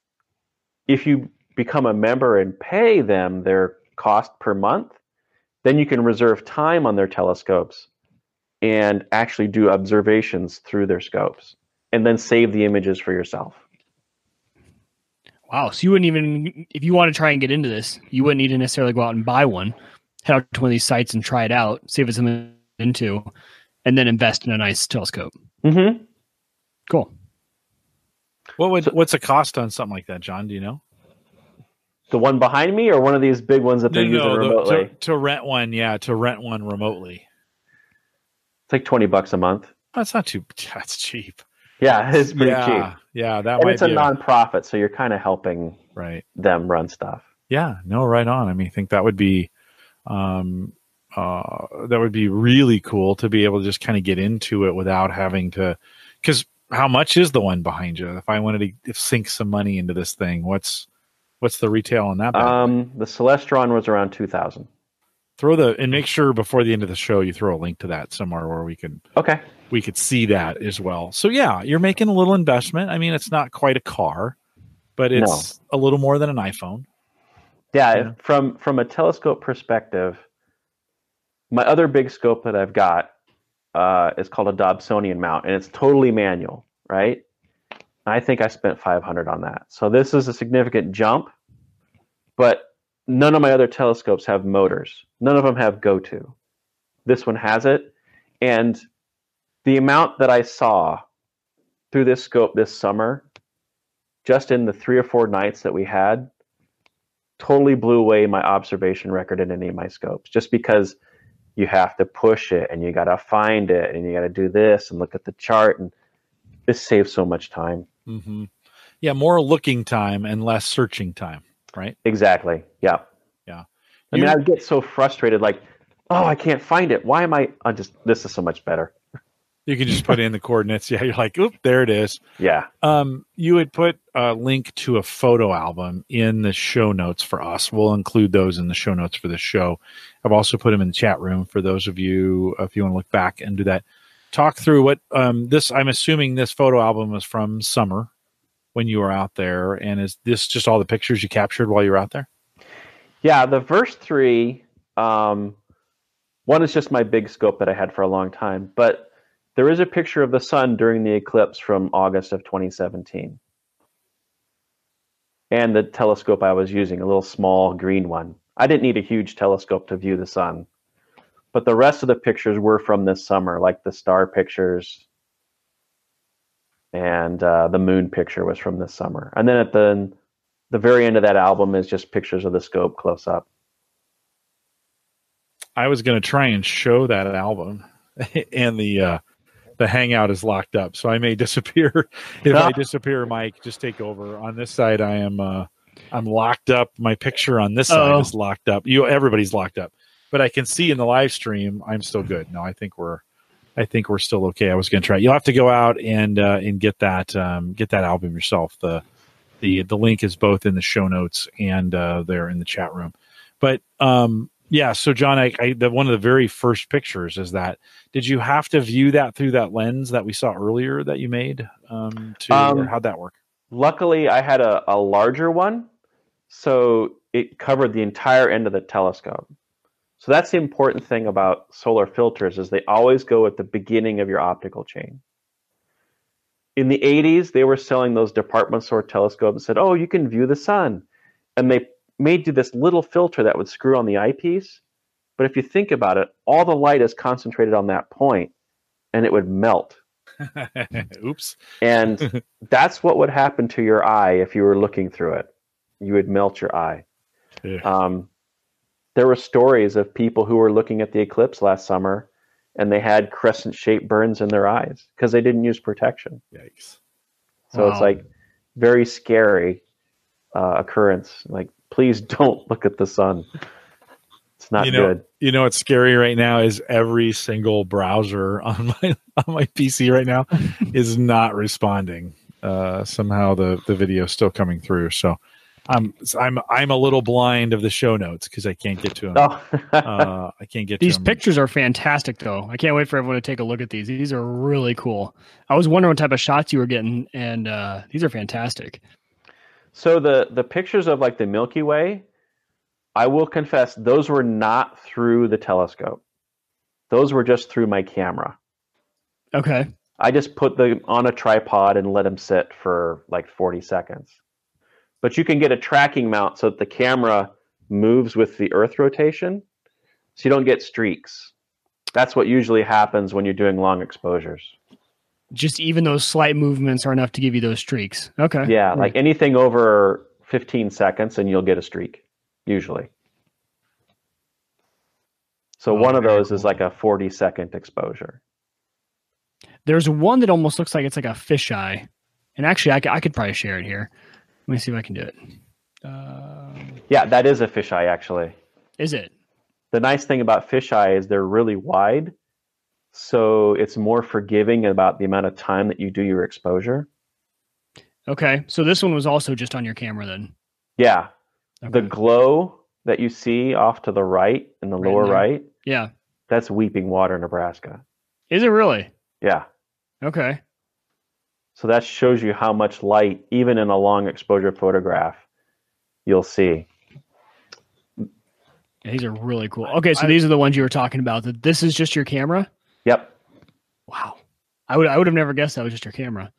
If you become a member and pay them their cost per month, then you can reserve time on their telescopes and actually do observations through their scopes and then save the images for yourself. Wow. So you wouldn't even, if you want to try and get into this, you wouldn't need to necessarily go out and buy one, head out to one of these sites and try it out, see if it's something into, and then invest in a nice telescope. Mm-hmm. Cool. What's the cost on something like that, John? Do you know? The one behind me or one of these big ones that they're using remotely? To rent one, yeah, to rent one remotely. It's like $20 a month. That's not too, that's cheap. Yeah, it's pretty cheap. Yeah, that And might it's a be nonprofit, so you're kind of helping right. them run stuff. Yeah, no, right on. I mean, I think that would be really cool to be able to just kind of get into it without having to, because how much is the one behind you? If I wanted to sink some money into this thing, what's the retail on that? The Celestron was around 2,000. And make sure before the end of the show you throw a link to that somewhere where we could see that as well. So yeah, you're making a little investment. I mean, it's not quite a car, but it's a little more than an iPhone. Yeah, from a telescope perspective, my other big scope that I've got is called a Dobsonian mount, and it's totally manual, right? I think I spent $500 on that. So this is a significant jump, but none of my other telescopes have motors. None of them have go-to. This one has it, and the amount that I saw through this scope this summer, just in the 3 or 4 nights that we had, totally blew away my observation record in any of my scopes, just because you have to push it and you got to find it and you got to do this and look at the chart, and this saves so much time. Mm-hmm. Yeah, more looking time and less searching time, right? Exactly. Yeah. Yeah. I mean, I would get so frustrated, like, oh, I can't find it. Why am I this is so much better. You can just put in the coordinates. Yeah, you're like, oop, there it is. Yeah. You would put a link to a photo album in the show notes for us. We'll include those in the show notes for the show. I've also put them in the chat room for those of you, if you want to look back and do that. Talk through what this, I'm assuming this photo album was from summer when you were out there. And is this just all the pictures you captured while you were out there? Yeah, the first 3, one is just my big scope that I had for a long time, but there is a picture of the sun during the eclipse from August of 2017. And the telescope I was using, a little small green one. I didn't need a huge telescope to view the sun. But the rest of the pictures were from this summer, like the star pictures. And the moon picture was from this summer. And then at the very end of that album is just pictures of the scope close up. I was going to try and show that album, and the Hangout is locked up, so I may disappear. If I disappear, Mike, just take over. On this side, I'm locked up. My picture on this side is locked up. Everybody's locked up, but I can see in the live stream I'm still good. No, I think we're still okay. I was going to try. You'll have to go out and get that album yourself. The link is both in the show notes and there in the chat room. But yeah, so John, one of the very first pictures is that. Did you have to view that through that lens that we saw earlier that you made? Or how'd that work? Luckily, I had a larger one, so it covered the entire end of the telescope. So that's the important thing about solar filters, is they always go at the beginning of your optical chain. In the 80s, they were selling those department store telescopes and said, oh, you can view the sun. And they made you this little filter that would screw on the eyepiece. But if you think about it, all the light is concentrated on that point, and it would melt. Oops. And that's what would happen to your eye if you were looking through it. You would melt your eye. Yeah. There were stories of people who were looking at the eclipse last summer, and they had crescent-shaped burns in their eyes because they didn't use protection. Yikes. So It's like very scary occurrence. Like, please don't look at the sun. It's not good. You know what's scary right now is every single browser on my PC right now is not responding. Somehow the video is still coming through. So I'm a little blind of the show notes because I can't get to them. I can't get these to them. Pictures are fantastic, though. I can't wait for everyone to take a look at these. These are really cool. I was wondering what type of shots you were getting, and these are fantastic. So the pictures of like the Milky Way, I will confess, those were not through the telescope. Those were just through my camera. Okay. I just put them on a tripod and let them sit for like 40 seconds. But you can get a tracking mount so that the camera moves with the Earth rotation, so you don't get streaks. That's what usually happens when you're doing long exposures. Just even those slight movements are enough to give you those streaks. Okay. Yeah, like anything over 15 seconds and you'll get a streak. Usually. So one of those is like a 40-second exposure. There's one that almost looks like it's like a fisheye. And actually, I could probably share it here. Let me see if I can do it. Yeah, that is a fisheye, actually. Is it? The nice thing about fisheye is they're really wide. So it's more forgiving about the amount of time that you do your exposure. Okay. So this one was also just on your camera then. Yeah. Okay. The glow that you see off to the right in the lower right, Yeah. that's Weeping Water, Nebraska. Is it really? Yeah. Okay. So that shows you how much light, even in a long exposure photograph, you'll see. Yeah, these are really cool. Okay, so these are the ones you were talking about. That this is just your camera? Yep. Wow. I would have never guessed that was just your camera.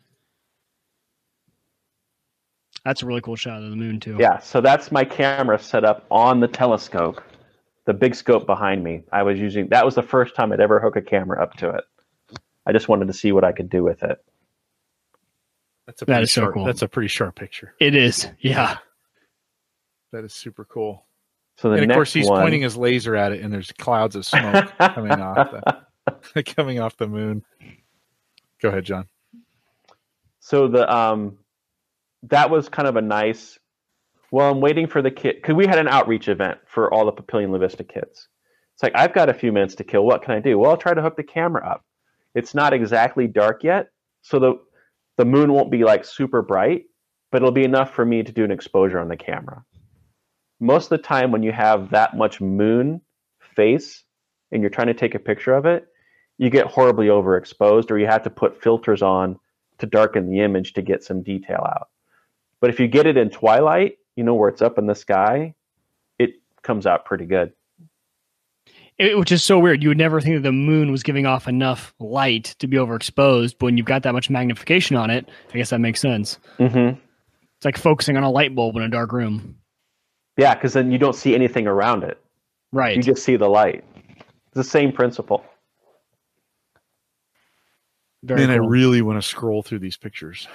That's a really cool shot of the moon too. Yeah, so that's my camera set up on the telescope, the big scope behind me. That was the first time I'd ever hook a camera up to it. I just wanted to see what I could do with it. That is so cool. That's a pretty sharp picture. It is. Yeah. That is super cool. So and of course he's pointing his laser at it, and there's clouds of smoke coming off the moon. Go ahead, John. So that was kind of a nice. Well, I'm waiting for the kid because we had an outreach event for all the Papillion La Vista kids. It's like, I've got a few minutes to kill. What can I do? Well, I'll try to hook the camera up. It's not exactly dark yet, so the moon won't be like super bright, but it'll be enough for me to do an exposure on the camera. Most of the time when you have that much moon face and you're trying to take a picture of it, you get horribly overexposed, or you have to put filters on to darken the image to get some detail out. But if you get it in twilight, where it's up in the sky, it comes out pretty good. Which is so weird. You would never think that the moon was giving off enough light to be overexposed, but when you've got that much magnification on it, I guess that makes sense. Mm-hmm. It's like focusing on a light bulb in a dark room. Yeah, because then you don't see anything around it. Right. You just see the light. It's the same principle. Man, I really want to scroll through these pictures.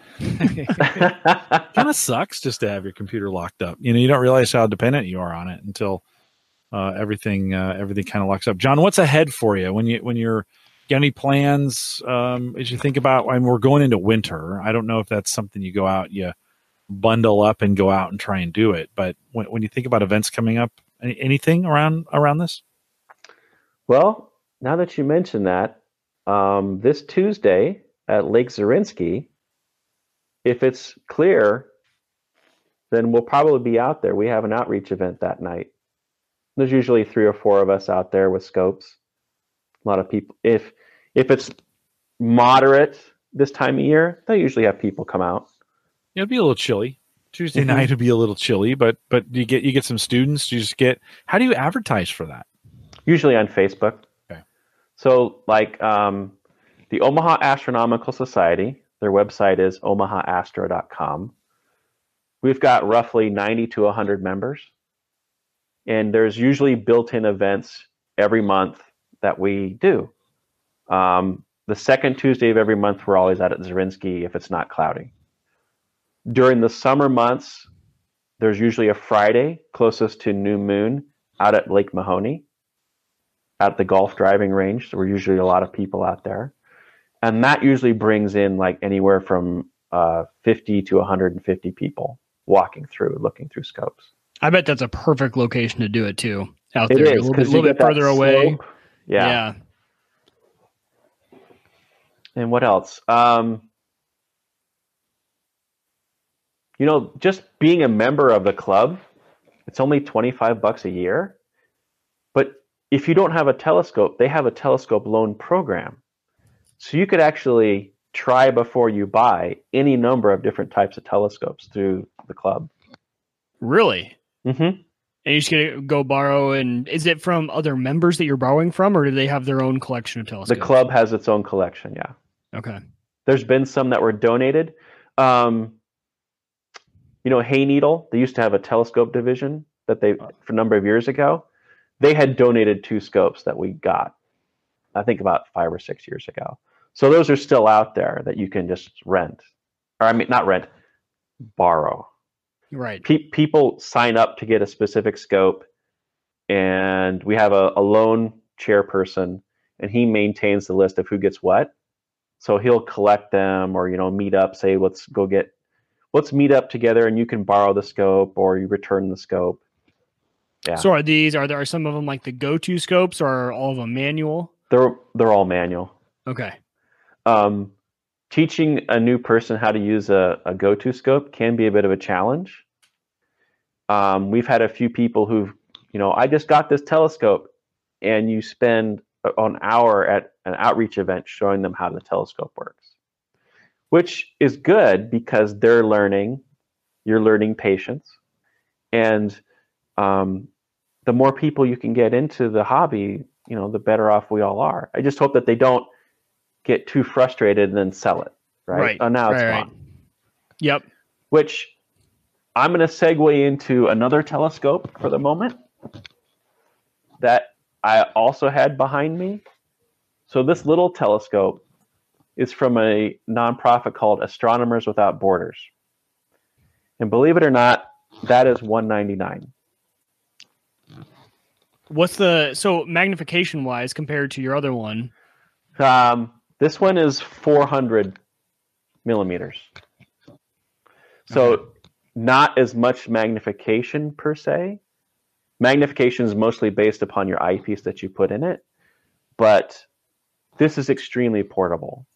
Kind of sucks just to have your computer locked up. You don't realize how dependent you are on it until everything kind of locks up. John, what's ahead for you when you're got any plans as you think about? I mean, we're going into winter. I don't know if that's something you go out, you bundle up and go out and try and do it. But when you think about events coming up, anything around this? Well, now that you mention that, this Tuesday at Lake Zarinsky, if it's clear, then we'll probably be out there. We have an outreach event that night. There's usually 3 or 4 of us out there with scopes. A lot of people. If it's moderate this time of year, they usually have people come out. It'll be a little chilly. Tuesday night would be a little chilly, but you get some students. How do you advertise for that? Usually on Facebook. Okay. So like the Omaha Astronomical Society, their website is omahaastro.com. We've got roughly 90 to 100 members. And there's usually built-in events every month that we do. The second Tuesday of every month, we're always out at Zarinsky if it's not cloudy. During the summer months, there's usually a Friday closest to new moon out at Lake Mahoney, at the golf driving range. So we're usually a lot of people out there. And that usually brings in like anywhere from 50 to 150 people walking through, looking through scopes. I bet that's a perfect location to do it too. Out it there, is, a little bit further away. Yeah. And what else? Just being a member of the club, it's only $25 a year. But if you don't have a telescope, they have a telescope loan program. So you could actually try before you buy any number of different types of telescopes through the club. Really? Mm-hmm. And you're just going to go borrow, and is it from other members that you're borrowing from, or do they have their own collection of telescopes? The club has its own collection, yeah. Okay. There's been some that were donated. Hay Needle, they used to have a telescope division that for a number of years ago. They had donated 2 scopes that we got, I think about 5 or 6 years ago. So those are still out there that you can just rent. Or not rent, borrow. Right. People sign up to get a specific scope, and we have a loan chairperson, and he maintains the list of who gets what. So he'll collect them, or meet up, say let's meet up together, and you can borrow the scope or you return the scope. Yeah. So are there some of them like the go-to scopes, or are all of them manual? They're all manual. Okay. Teaching a new person how to use a go-to scope can be a bit of a challenge. We've had a few people who've, I just got this telescope, and you spend an hour at an outreach event showing them how the telescope works, which is good because they're learning, you're learning patience, and the more people you can get into the hobby, the better off we all are. I just hope that they don't get too frustrated and then sell it, right? Oh, now it's gone. Yep. Which I'm going to segue into another telescope for the moment that I also had behind me. So this little telescope is from a nonprofit called Astronomers Without Borders. And believe it or not, that is $199. So magnification wise compared to your other one? This one is 400 millimeters. So not as much magnification per se. Magnification is mostly based upon your eyepiece that you put in it, but this is extremely portable.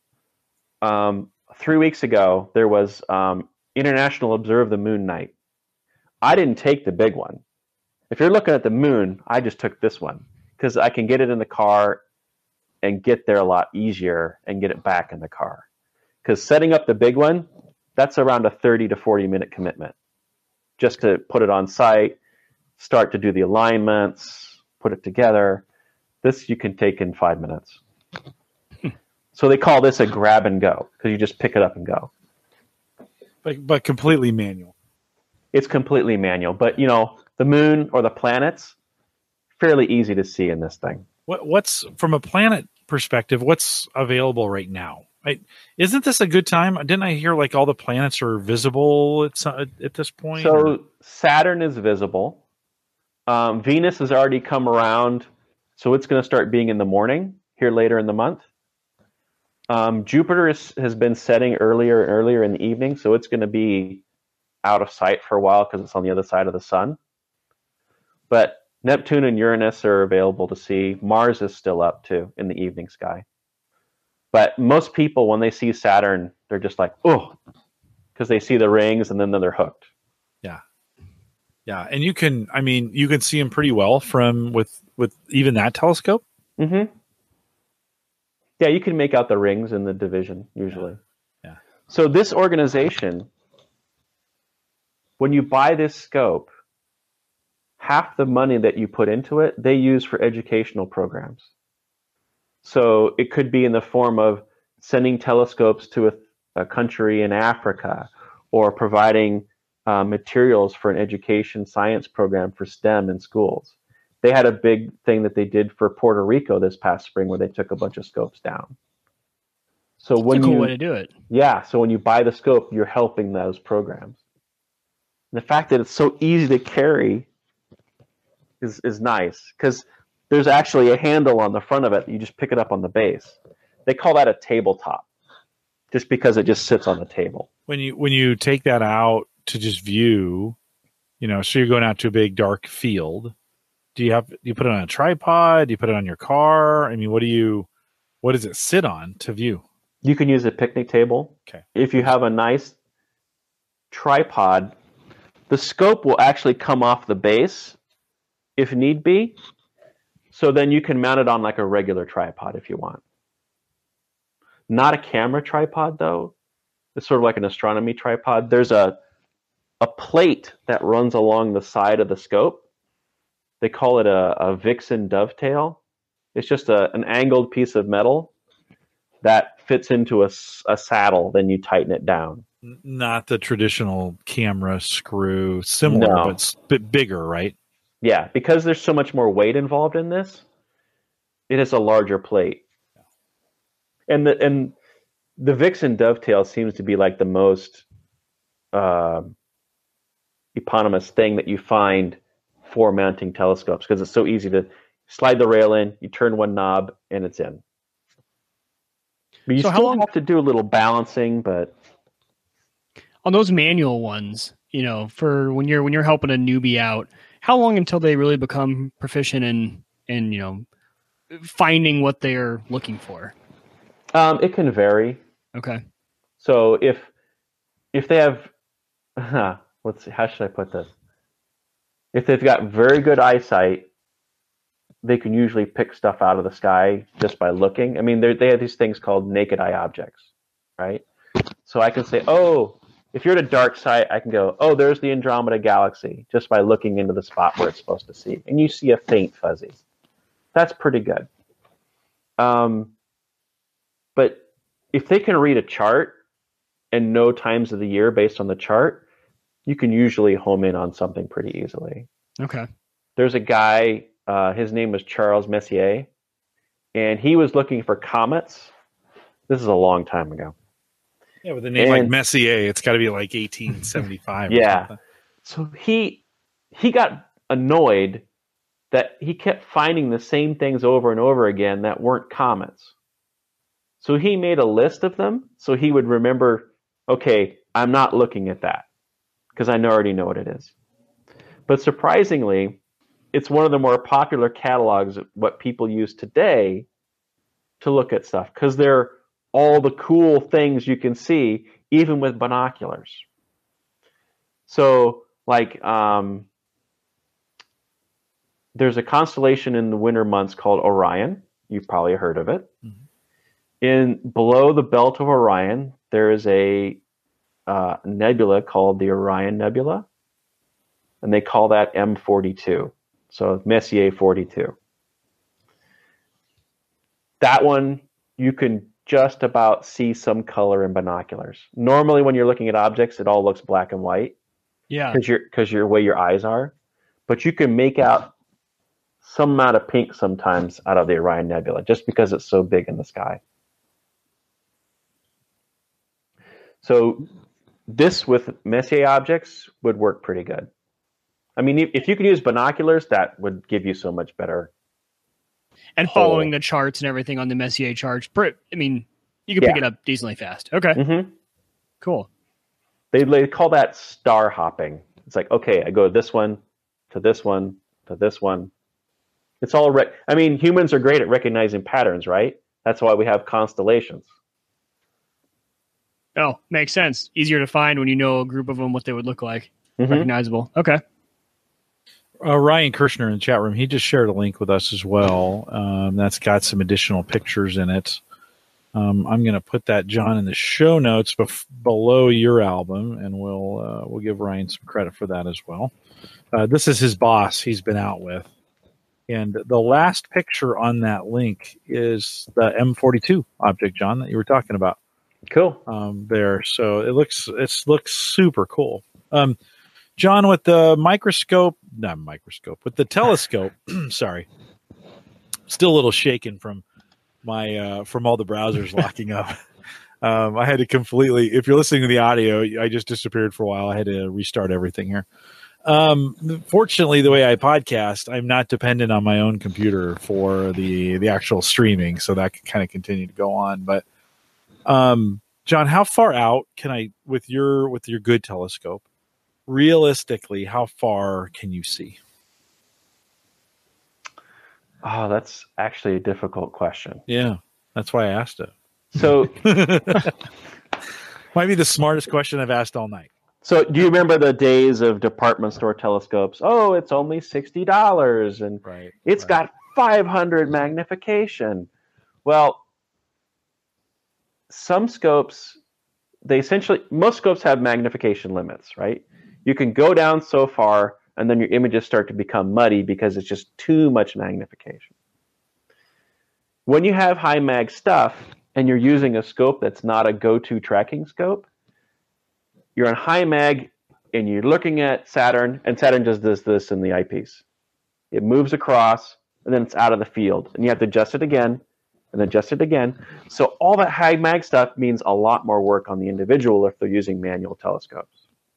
3 weeks ago, there was International Observe the Moon Night. I didn't take the big one. If you're looking at the moon, I just took this one because I can get it in the car and get there a lot easier and get it back in the car. Because setting up the big one, that's around a 30 to 40 minute commitment just to put it on site, start to do the alignments, put it together. This you can take in 5 minutes. So they call this a grab and go because you just pick it up and go. But completely manual. It's completely manual. But, the moon or the planets, fairly easy to see in this thing. What's from a planet perspective, what's available right now? Isn't this a good time? Didn't I hear like all the planets are visible at this point? So Saturn is visible. Venus has already come around, so it's going to start being in the morning here later in the month. Jupiter has been setting earlier and earlier in the evening, so it's going to be out of sight for a while because it's on the other side of the sun. But Neptune and Uranus are available to see. Mars is still up too in the evening sky. But most people, when they see Saturn, they're just like, oh, because they see the rings and then they're hooked. Yeah. Yeah. And you can see them pretty well with even that telescope. Mm-hmm. Yeah, you can make out the rings in the division usually. Yeah. So this organization, when you buy this scope, half the money that you put into it, they use for educational programs. So it could be in the form of sending telescopes to a country in Africa or providing materials for an education science program for STEM in schools. They had a big thing that they did for Puerto Rico this past spring where they took a bunch of scopes down. So That's a cool way to do it. Yeah, so when you buy the scope, you're helping those programs. And the fact that it's so easy to carry is nice because there's actually a handle on the front of it. You just pick it up on the base. They call that a tabletop just because it just sits on the table. When you take that out to just view, so you're going out to a big dark field. Do you put it on a tripod? Do you put it on your car? I mean, what does it sit on to view? You can use a picnic table. Okay. If you have a nice tripod, the scope will actually come off the base if need be. So then you can mount it on like a regular tripod if you want. Not a camera tripod though. It's sort of like an astronomy tripod. There's a plate that runs along the side of the scope. They call it a Vixen dovetail. It's just an angled piece of metal that fits into a saddle. Then you tighten it down. Not the traditional camera screw, similar, No. but a bit bigger, right? Yeah, because there's so much more weight involved in this, it is a larger plate. And the Vixen dovetail seems to be like the most eponymous thing that you find for mounting telescopes because it's so easy to slide the rail in, you turn one knob, and it's in. But you still have to do a little balancing, but on those manual ones, for when you're helping a newbie out, how long until they really become proficient in finding what they're looking for? It can vary. Okay. So if they have, let's see, how should I put this? If they've got very good eyesight, they can usually pick stuff out of the sky just by looking. I mean, they have these things called naked eye objects, right? So I can say, oh, if you're at a dark site, I can go, oh, there's the Andromeda Galaxy, just by looking into the spot where it's supposed to see. And you see a faint fuzzy. That's pretty good. But if they can read a chart and know times of the year based on the chart, you can usually home in on something pretty easily. Okay. There's a guy, his name was Charles Messier, and he was looking for comets. This is a long time ago. Yeah, with a name like Messier, it's got to be like 1875. Yeah. So he got annoyed that he kept finding the same things over and over again that weren't comets. So he made a list of them so he would remember, okay, I'm not looking at that because I already know what it is. But surprisingly, it's one of the more popular catalogs of what people use today to look at stuff because they're all the cool things you can see, even with binoculars. So, like, there's a constellation in the winter months called Orion. You've probably heard of it. Mm-hmm. Below the belt of Orion, there is a nebula called the Orion Nebula, and they call that M42. So Messier 42. That one, you can just about see some color in binoculars. Normally, when you're looking at objects, it all looks black and white. Yeah. Because you're where your eyes are. But you can make out some amount of pink sometimes out of the Orion Nebula, just because it's so big in the sky. So this with Messier objects would work pretty good. I mean, if you could use binoculars, that would give you so much better. And following the charts and everything on the Messier charts, I mean, you can pick it up decently fast. Okay. Mm-hmm. Cool. They call that star hopping. It's like, okay, I go this one, to this one, to this one. It's all, I mean, humans are great at recognizing patterns, right? That's why we have constellations. Oh, makes sense. Easier to find when you know a group of them, what they would look like. Mm-hmm. Recognizable. Okay. Ryan Kirshner in the chat room, he just shared a link with us as well. That's got some additional pictures in it. I'm going to put that, John, in the show notes below your album, and we'll give Ryan some credit for that as well. This is his boss he's been out with. And the last picture on that link is the M42 object, John, that you were talking about. Cool. There. So it looks super cool. John, with the with the telescope, sorry, still a little shaken from from all the browsers locking up. I had to completely, if you're listening to the audio, I just disappeared for a while. I had to restart everything here. Fortunately, the way I podcast, I'm not dependent on my own computer for the actual streaming, so that can kind of continue to go on. But John, how far out can I, with your good telescope, realistically, how far can you see? Oh, that's actually a difficult question. Yeah, that's why I asked it. So, might be the smartest question I've asked all night. So, do you remember the days of department store telescopes? Oh, it's only $60, and it's got 500 magnification. Well, some scopes, most scopes have magnification limits, right? You can go down so far, and then your images start to become muddy because it's just too much magnification. When you have high mag stuff, and you're using a scope that's not a go-to tracking scope, you're on high mag, and you're looking at Saturn, and Saturn just does this in the eyepiece. It moves across, and then it's out of the field, and you have to adjust it again, and adjust it again. So all that high mag stuff means a lot more work on the individual if they're using manual telescopes.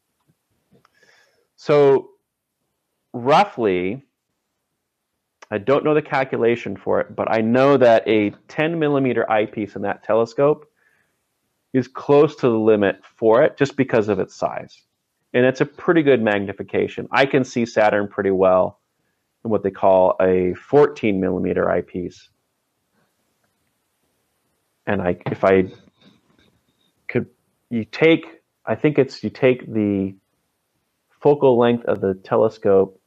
So roughly, I don't know the calculation for it, but I know that a 10 millimeter eyepiece in that telescope is close to the limit for it just because of its size. And it's a pretty good magnification. I can see Saturn pretty well in what they call a 14 millimeter eyepiece. and if I could, you take the focal length of the telescope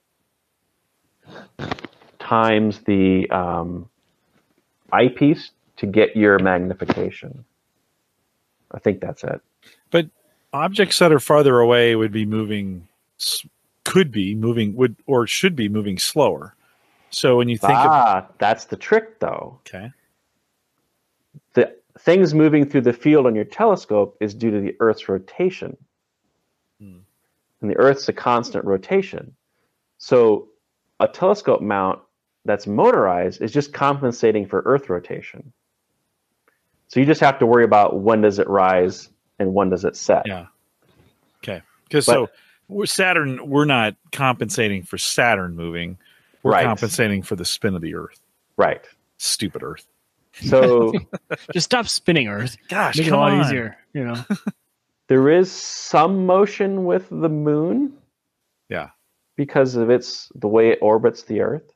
times the eyepiece to get your magnification. I think that's it. But objects that are farther away would be moving, should be moving slower. So when you think that's the trick, though. Okay. The things moving through the field on your telescope is due to the Earth's rotation. And the Earth's a constant rotation. So a telescope mount that's motorized is just compensating for Earth rotation. So you just have to worry about when does it rise and when does it set. Yeah. Okay. Because so Saturn, we're not compensating for Saturn moving. We're compensating for the spin of the Earth. Right. Stupid Earth. So just stop spinning, Earth. Gosh, make it a lot easier. You know, there is some motion with the moon. Yeah. Because of the way it orbits the Earth.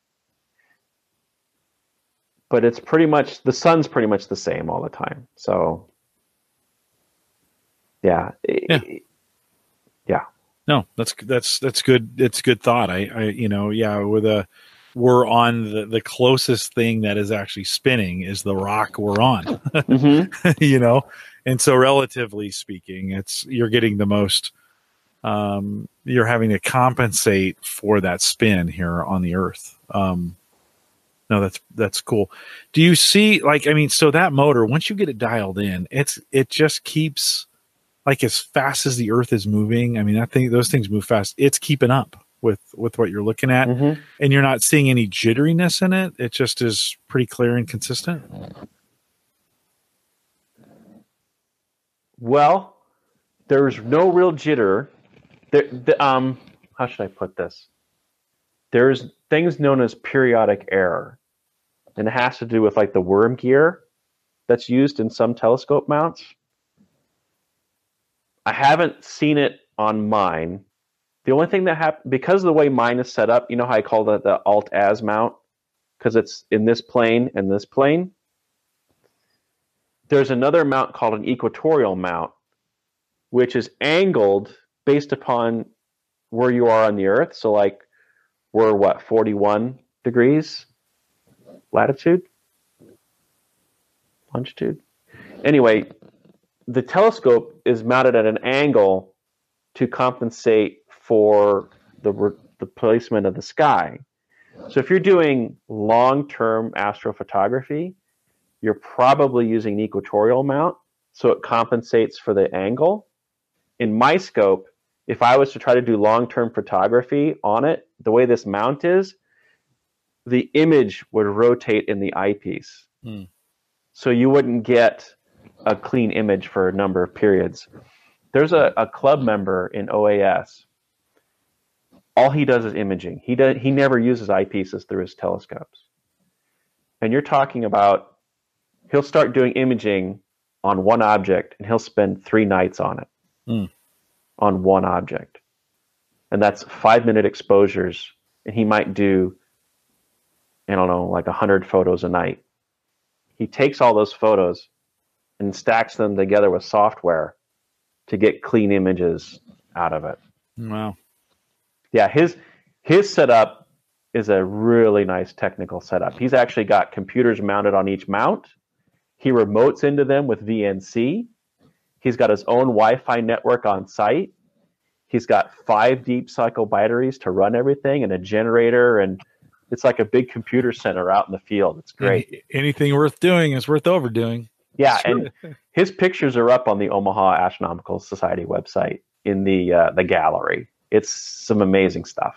But it's the sun's pretty much the same all the time. So yeah. No, that's good. It's good thought. We're on the closest thing that is actually spinning is the rock we're on. Mm-hmm. And so relatively speaking, you're getting the most. You're having to compensate for that spin here on the Earth. No, that's cool. Do you see so that motor, once you get it dialed in, it just keeps as fast as the Earth is moving. I mean, those things move fast. It's keeping up with what you're looking at, and you're not seeing any jitteriness in it. It just is pretty clear and consistent. Well, there's no real jitter. How should I put this? There's things known as periodic error, and it has to do with the worm gear that's used in some telescope mounts. I haven't seen it on mine. The only thing that happened, because of the way mine is set up, you know how I call that the Alt-Az mount? Because it's in this plane and this plane. There's another mount called an equatorial mount, which is angled based upon where you are on the Earth. So we're 41 degrees latitude? Longitude? Anyway, the telescope is mounted at an angle to compensate for the placement of the sky. So if you're doing long-term astrophotography, you're probably using an equatorial mount, so it compensates for the angle. In my scope, if I was to try to do long-term photography on it, the way this mount is, the image would rotate in the eyepiece. So you wouldn't get a clean image for a number of periods. There's a club member in OAS. All he does is imaging. He never uses eyepieces through his telescopes. And you're talking about he'll start doing imaging on one object and he'll spend 3 nights on it. On one object. And that's 5-minute exposures. And he might do, 100 photos a night. He takes all those photos and stacks them together with software to get clean images out of it. Wow. Yeah, his setup is a really nice technical setup. He's actually got computers mounted on each mount. He remotes into them with VNC. He's got his own Wi-Fi network on site. He's got 5 deep cycle batteries to run everything and a generator, and it's like a big computer center out in the field. It's great. Anything worth doing is worth overdoing. Yeah, and his pictures are up on the Omaha Astronomical Society website in the gallery. It's some amazing stuff.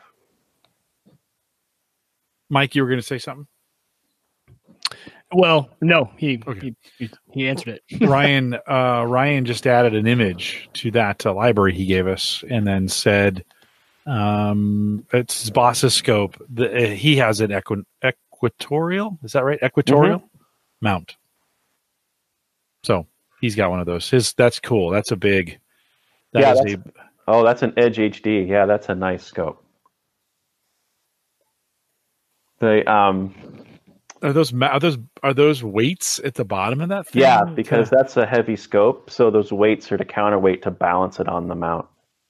Mike, you were going to say something? Well, no, he answered it. Ryan just added an image to that library he gave us, and then said, "It's his boss's scope. He has an equatorial. Is that right? Equatorial mount. So he's got one of those. That's cool. That's a big. That's an Edge HD. Yeah, that's a nice scope. Are those weights at the bottom of that thing? Yeah, because that's a heavy scope. So those weights are to counterweight to balance it on the mount.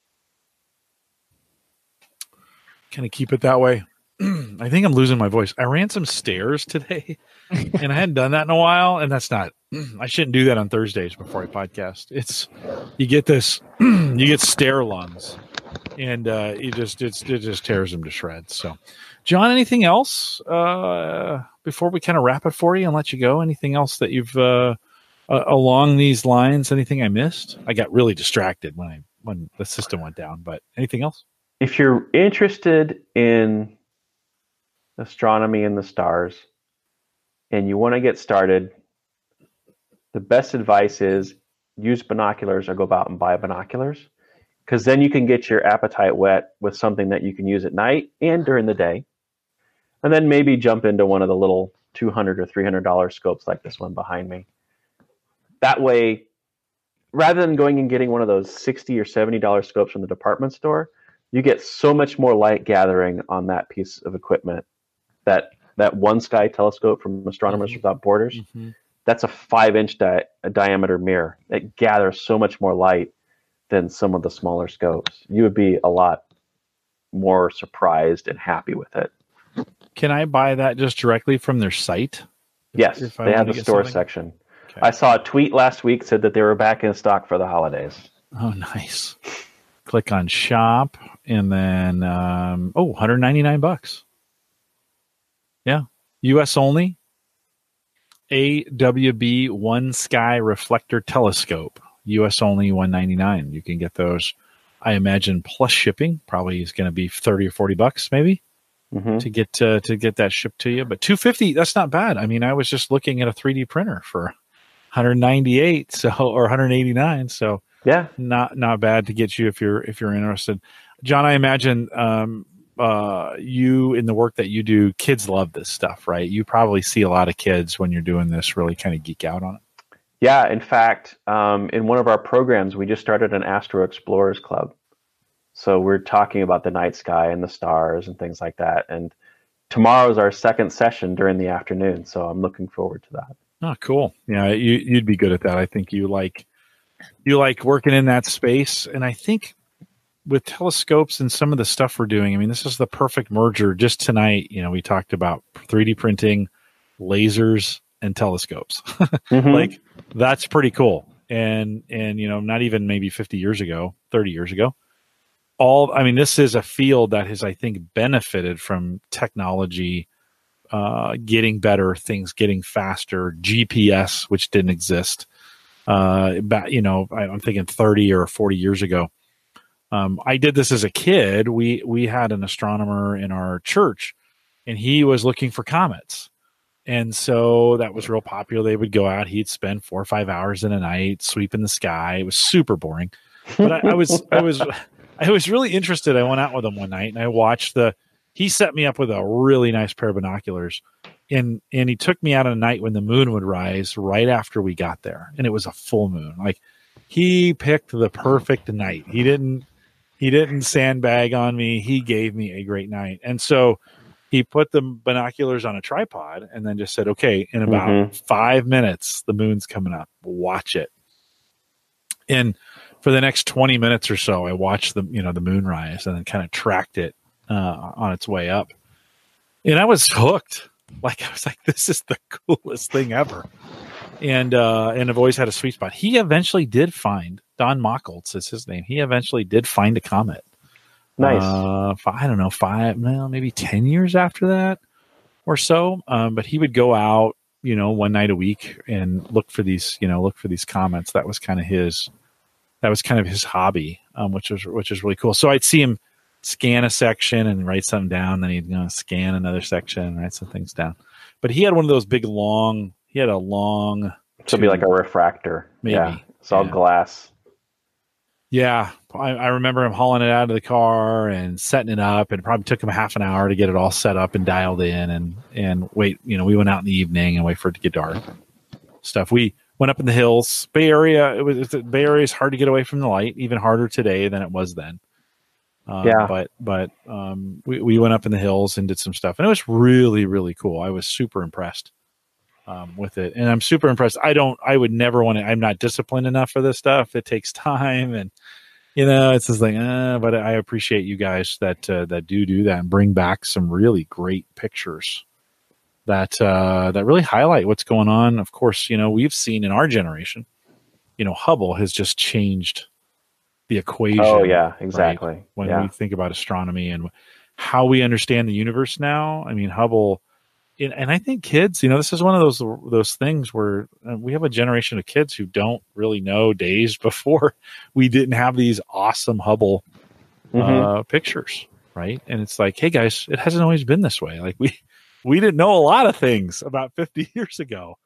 Kind of keep it that way. I think I'm losing my voice. I ran some stairs today, and I hadn't done that in a while. And that's not. I shouldn't do that on Thursdays before I podcast. You get this. You get stair lungs, and it just tears them to shreds. So, John, anything else before we kind of wrap it for you and let you go? Anything else that you've along these lines? Anything I missed? I got really distracted when the system went down. But anything else? If you're interested in astronomy and the stars and you want to get started, the best advice is use binoculars or go out and buy binoculars, because then you can get your appetite whet with something that you can use at night and during the day. And then maybe jump into one of the little $200 or $300 scopes like this one behind me. That way, rather than going and getting one of those $60 or $70 scopes from the department store, you get so much more light gathering on that piece of equipment. That One Sky telescope from Astronomers Without Borders, that's a 5-inch diameter mirror. It gathers so much more light than some of the smaller scopes. You would be a lot more surprised and happy with it. Can I buy that just directly from their site? Yes, they have a store section. Okay. I saw a tweet last week said that they were back in stock for the holidays. Oh, nice. Click on shop and then $199. Yeah. US only. AWB One Sky Reflector Telescope. US only $199. You can get those, I imagine, plus shipping. Probably is going to be $30 or $40 maybe to get that shipped to you. But $250, that's not bad. I mean, I was just looking at a 3D printer for $198 or $189. So yeah, not bad to get you if you're interested. John, I imagine you, in the work that you do, kids love this stuff, right? You probably see a lot of kids when you're doing this really kind of geek out on it. Yeah, in fact, in one of our programs, we just started an Astro Explorers Club. So we're talking about the night sky and the stars and things like that. And tomorrow's our second session during the afternoon, so I'm looking forward to that. Oh, cool. Yeah, you'd be good at that. I think you like working in that space. And I think with telescopes and some of the stuff we're doing, I mean, this is the perfect merger. Just tonight, we talked about 3D printing, lasers, and telescopes. Like, that's pretty cool. And not even maybe 50 years ago, 30 years ago. This is a field that has, I think, benefited from technology getting better, things getting faster, GPS, which didn't exist. I'm thinking 30 or 40 years ago. I did this as a kid. We had an astronomer in our church, and he was looking for comets. And so that was real popular. They would go out. He'd spend 4 or 5 hours in a night sweeping the sky. It was super boring. But I was really interested. I went out with him one night, and I watched he set me up with a really nice pair of binoculars. And he took me out on a night when the moon would rise right after we got there. And it was a full moon. Like, he picked the perfect night. He didn't sandbag on me. He gave me a great night. And so he put the binoculars on a tripod and then just said, okay, in about 5 minutes, the moon's coming up. Watch it. And for the next 20 minutes or so, I watched the moon rise and then kind of tracked it on its way up. And I was hooked. I was like, this is the coolest thing ever. And I've always had a sweet spot. He eventually did find, Don Mocholtz is his name. He eventually did find a comet. Nice. I don't know, maybe 10 years after that or so. But he would go out, one night a week and look for these comets. That was kind of his hobby, which is really cool. So I'd see him scan a section and write something down. Then he'd scan another section and write some things down. But he had one of those big, long. He had a long. So it'd be like a refractor. Maybe. Yeah, it's all glass. Yeah, I remember him hauling it out of the car and setting it up, and it probably took him half an hour to get it all set up and dialed in, and wait. We went out in the evening and wait for it to get dark. Stuff. We went up in the hills, Bay Area. The Bay Area is hard to get away from the light, even harder today than it was then. But we went up in the hills and did some stuff, and it was really, really cool. I was super impressed with it, and I'm super impressed. I would never want to. I'm not disciplined enough for this stuff. It takes time, and it's just like, but I appreciate you guys that do that and bring back some really great pictures that really highlight what's going on. Of course, we've seen in our generation, Hubble has just changed the equation. Oh yeah, exactly. Right? When we think about astronomy and how we understand the universe now, I mean, Hubble, and I think kids, this is one of those things where we have a generation of kids who don't really know days before we didn't have these awesome Hubble pictures, right? And it's like, hey guys, it hasn't always been this way. Like we didn't know a lot of things about 50 years ago.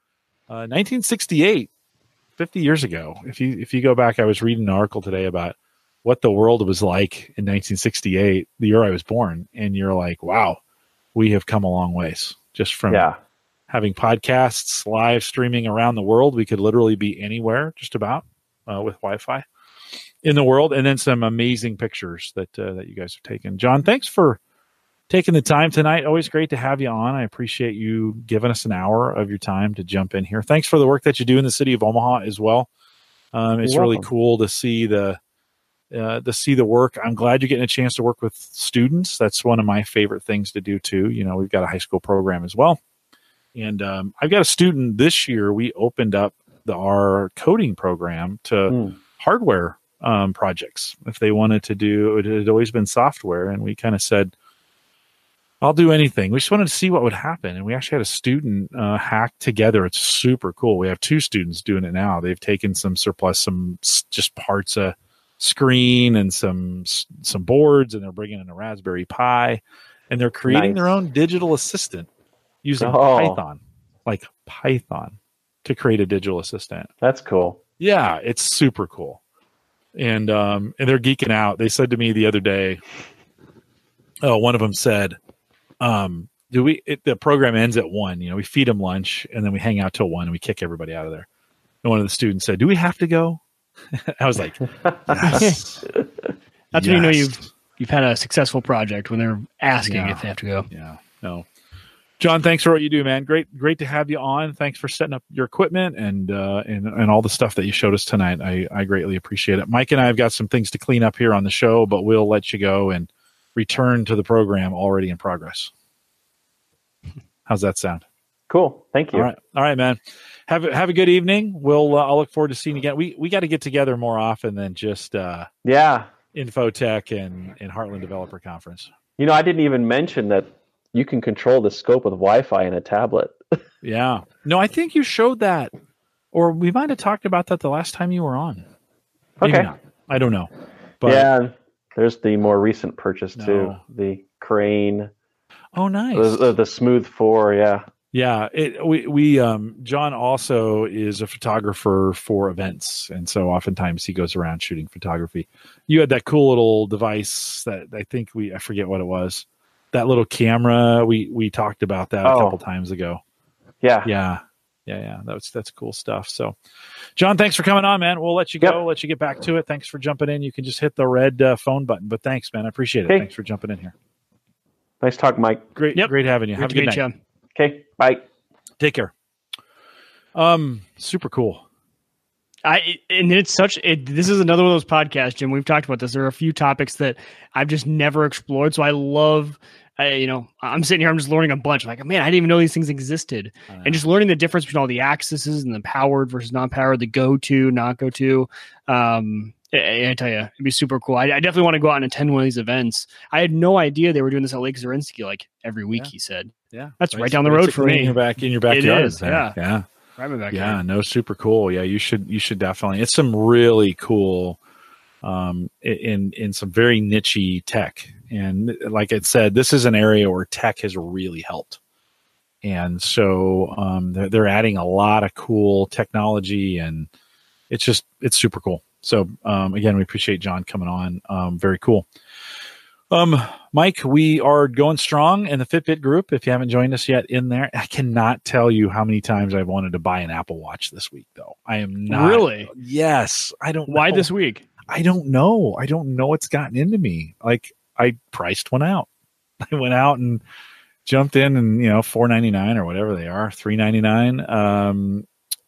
1968, 50 years ago. If you go back, I was reading an article today about what the world was like in 1968, the year I was born, and you're like, wow, we have come a long ways. Just from having podcasts, live streaming around the world, we could literally be anywhere, just about, with Wi-Fi in the world, and then some amazing pictures that you guys have taken. John, thanks for taking the time tonight. Always great to have you on. I appreciate you giving us an hour of your time to jump in here. Thanks for the work that you do in the city of Omaha as well. It's really cool to see the work. I'm glad you're getting a chance to work with students. That's one of my favorite things to do too. We've got a high school program as well. And I've got a student this year. We opened up our coding program to hardware projects. If they wanted to do, it had always been software. And we kind of said, I'll do anything. We just wanted to see what would happen. And we actually had a student hack together. It's super cool. We have 2 students doing it now. They've taken some surplus, some just parts of screen and some boards, and they're bringing in a Raspberry Pi, and they're creating their own digital assistant using Python to create a digital assistant. That's cool. Yeah, it's super cool. And they're geeking out. They said to me the other day, one of them said, the program ends at 1, we feed them lunch and then we hang out till 1 and we kick everybody out of there. And one of the students said, do we have to go? I was like, yes. That's when you know you've had a successful project, when they're asking if they have to go. Yeah. No. John, thanks for what you do, man. Great to have you on. Thanks for setting up your equipment and all the stuff that you showed us tonight. I greatly appreciate it. Mike and I have got some things to clean up here on the show, but we'll let you go and return to the program already in progress. How's that sound? Cool. Thank you. All right, man. Have a good evening. I'll look forward to seeing you again. We got to get together more often than just Infotech and Heartland Developer Conference. I didn't even mention that you can control the scope with Wi-Fi in a tablet. Yeah. No, I think you showed that, or we might have talked about that the last time you were on. Maybe okay. Not. I don't know. But yeah, there's the more recent purchase too. The Crane. Oh, nice. The Smooth 4, yeah. Yeah, we John also is a photographer for events, and so oftentimes he goes around shooting photography. You had that cool little device that I forget what it was. That little camera, we talked about that a couple times ago. Yeah. That's cool stuff. So, John, thanks for coming on, man. We'll let you go. Let you get back to it. Thanks for jumping in. You can just hit the red phone button. But thanks, man. I appreciate it. Thanks for jumping in here. Nice talk, Mike. Great having you. Have a good night. You. Okay, bye. Take care. Super cool. This is another one of those podcasts, Jim. We've talked about this. There are a few topics that I've just never explored. So I love, I'm sitting here, I'm just learning a bunch. Like, man, I didn't even know these things existed. And just learning the difference between all the axes and the powered versus non-powered, the go to, not go to. I tell you, it'd be super cool. I definitely want to go out and attend one of these events. I had no idea they were doing this at Lake Zorinsky like every week. He said, "Yeah, that's right down the road for me." In your backyard. It is, yeah. Right in my backyard. Yeah, no, super cool. Yeah, you should definitely. It's some really cool, in some very niche-y tech, and like I said, this is an area where tech has really helped. And so they're adding a lot of cool technology, and it's super cool. So again, we appreciate John coming on. Very cool. Mike, we are going strong in the Fitbit group. If you haven't joined us yet in there, I cannot tell you how many times I've wanted to buy an Apple Watch this week, though. I am not. Really? Yes. I don't know. Why this week? I don't know. I don't know what's gotten into me. Like I priced one out. I went out and jumped in and, $4.99 or whatever they are, $3.99.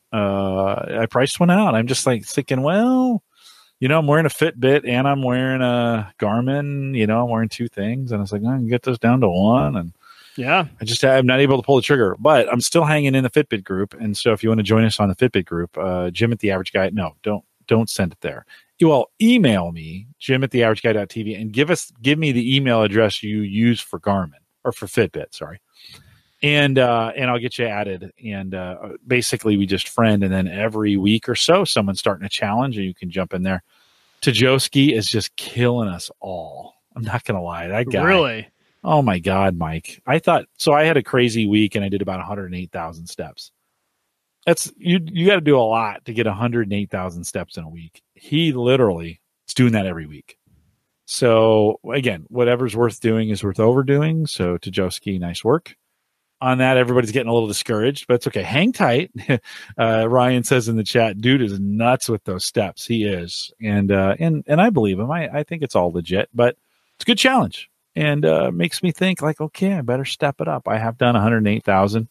I priced one out. I'm just like thinking, well, I'm wearing a Fitbit and I'm wearing a Garmin, I'm wearing two things. And I was like, I can get this down to one. And yeah, I'm not able to pull the trigger, but I'm still hanging in the Fitbit group. And so if you want to join us on the Fitbit group, Jim at the Average Guy, no, don't send it there. You all email me, Jim at theaverageguy.tv, and give me the email address you use for Garmin or for Fitbit. Sorry. And I'll get you added. And basically we just friend. And then every week or so, someone's starting a challenge and you can jump in there. Tajoski is just killing us all. I'm not going to lie. That guy. Really? Oh my God, Mike. I had a crazy week and I did about 108,000 steps. That's you got to do a lot to get 108,000 steps in a week. He literally is doing that every week. So again, whatever's worth doing is worth overdoing. So Tajoski, nice work on that. Everybody's getting a little discouraged, but it's okay. Hang tight. Ryan says in the chat, dude is nuts with those steps. He is. And I believe him. I think it's all legit, but it's a good challenge. And makes me think like, okay, I better step it up. I have done 108,000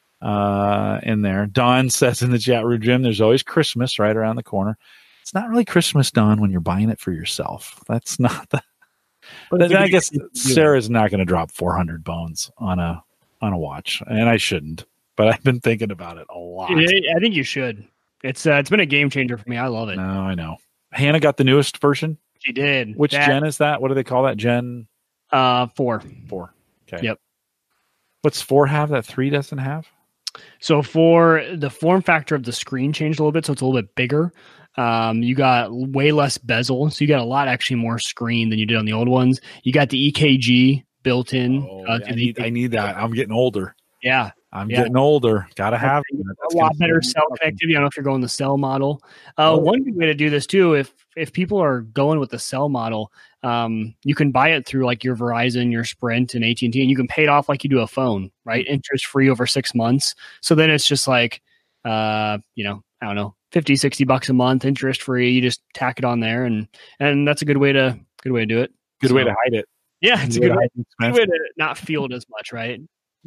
in there. Don says in the chat room, Jim, there's always Christmas right around the corner. It's not really Christmas, Don, when you're buying it for yourself. That's not the. But I guess Sarah's not going to drop 400 bones on a watch, and I shouldn't. But I've been thinking about it a lot. I think you should. It's been a game changer for me. I love it. No, I know. Hannah got the newest version. She did. Which gen is that? What do they call that? Gen 4. 4. Okay. Yep. What's 4 have that 3 doesn't have? So for the form factor of the screen changed a little bit, so it's a little bit bigger. You got way less bezel, so you got a lot actually more screen than you did on the old ones. You got the EKG built in. I need that. I'm getting older. Yeah. I'm getting older. Gotta have it. A lot better cell connectivity. I don't know if you're going the cell model. One good way to do this too, if people are going with the cell model, you can buy it through like your Verizon, your Sprint, and AT&T, and you can pay it off like you do a phone, right? Interest free over 6 months. So then it's just like, I don't know, $50, $60 a month, interest free. You just tack it on there, and that's a good way to do it. Good way to hide it. Yeah, it's a good way to not feel it as much, right?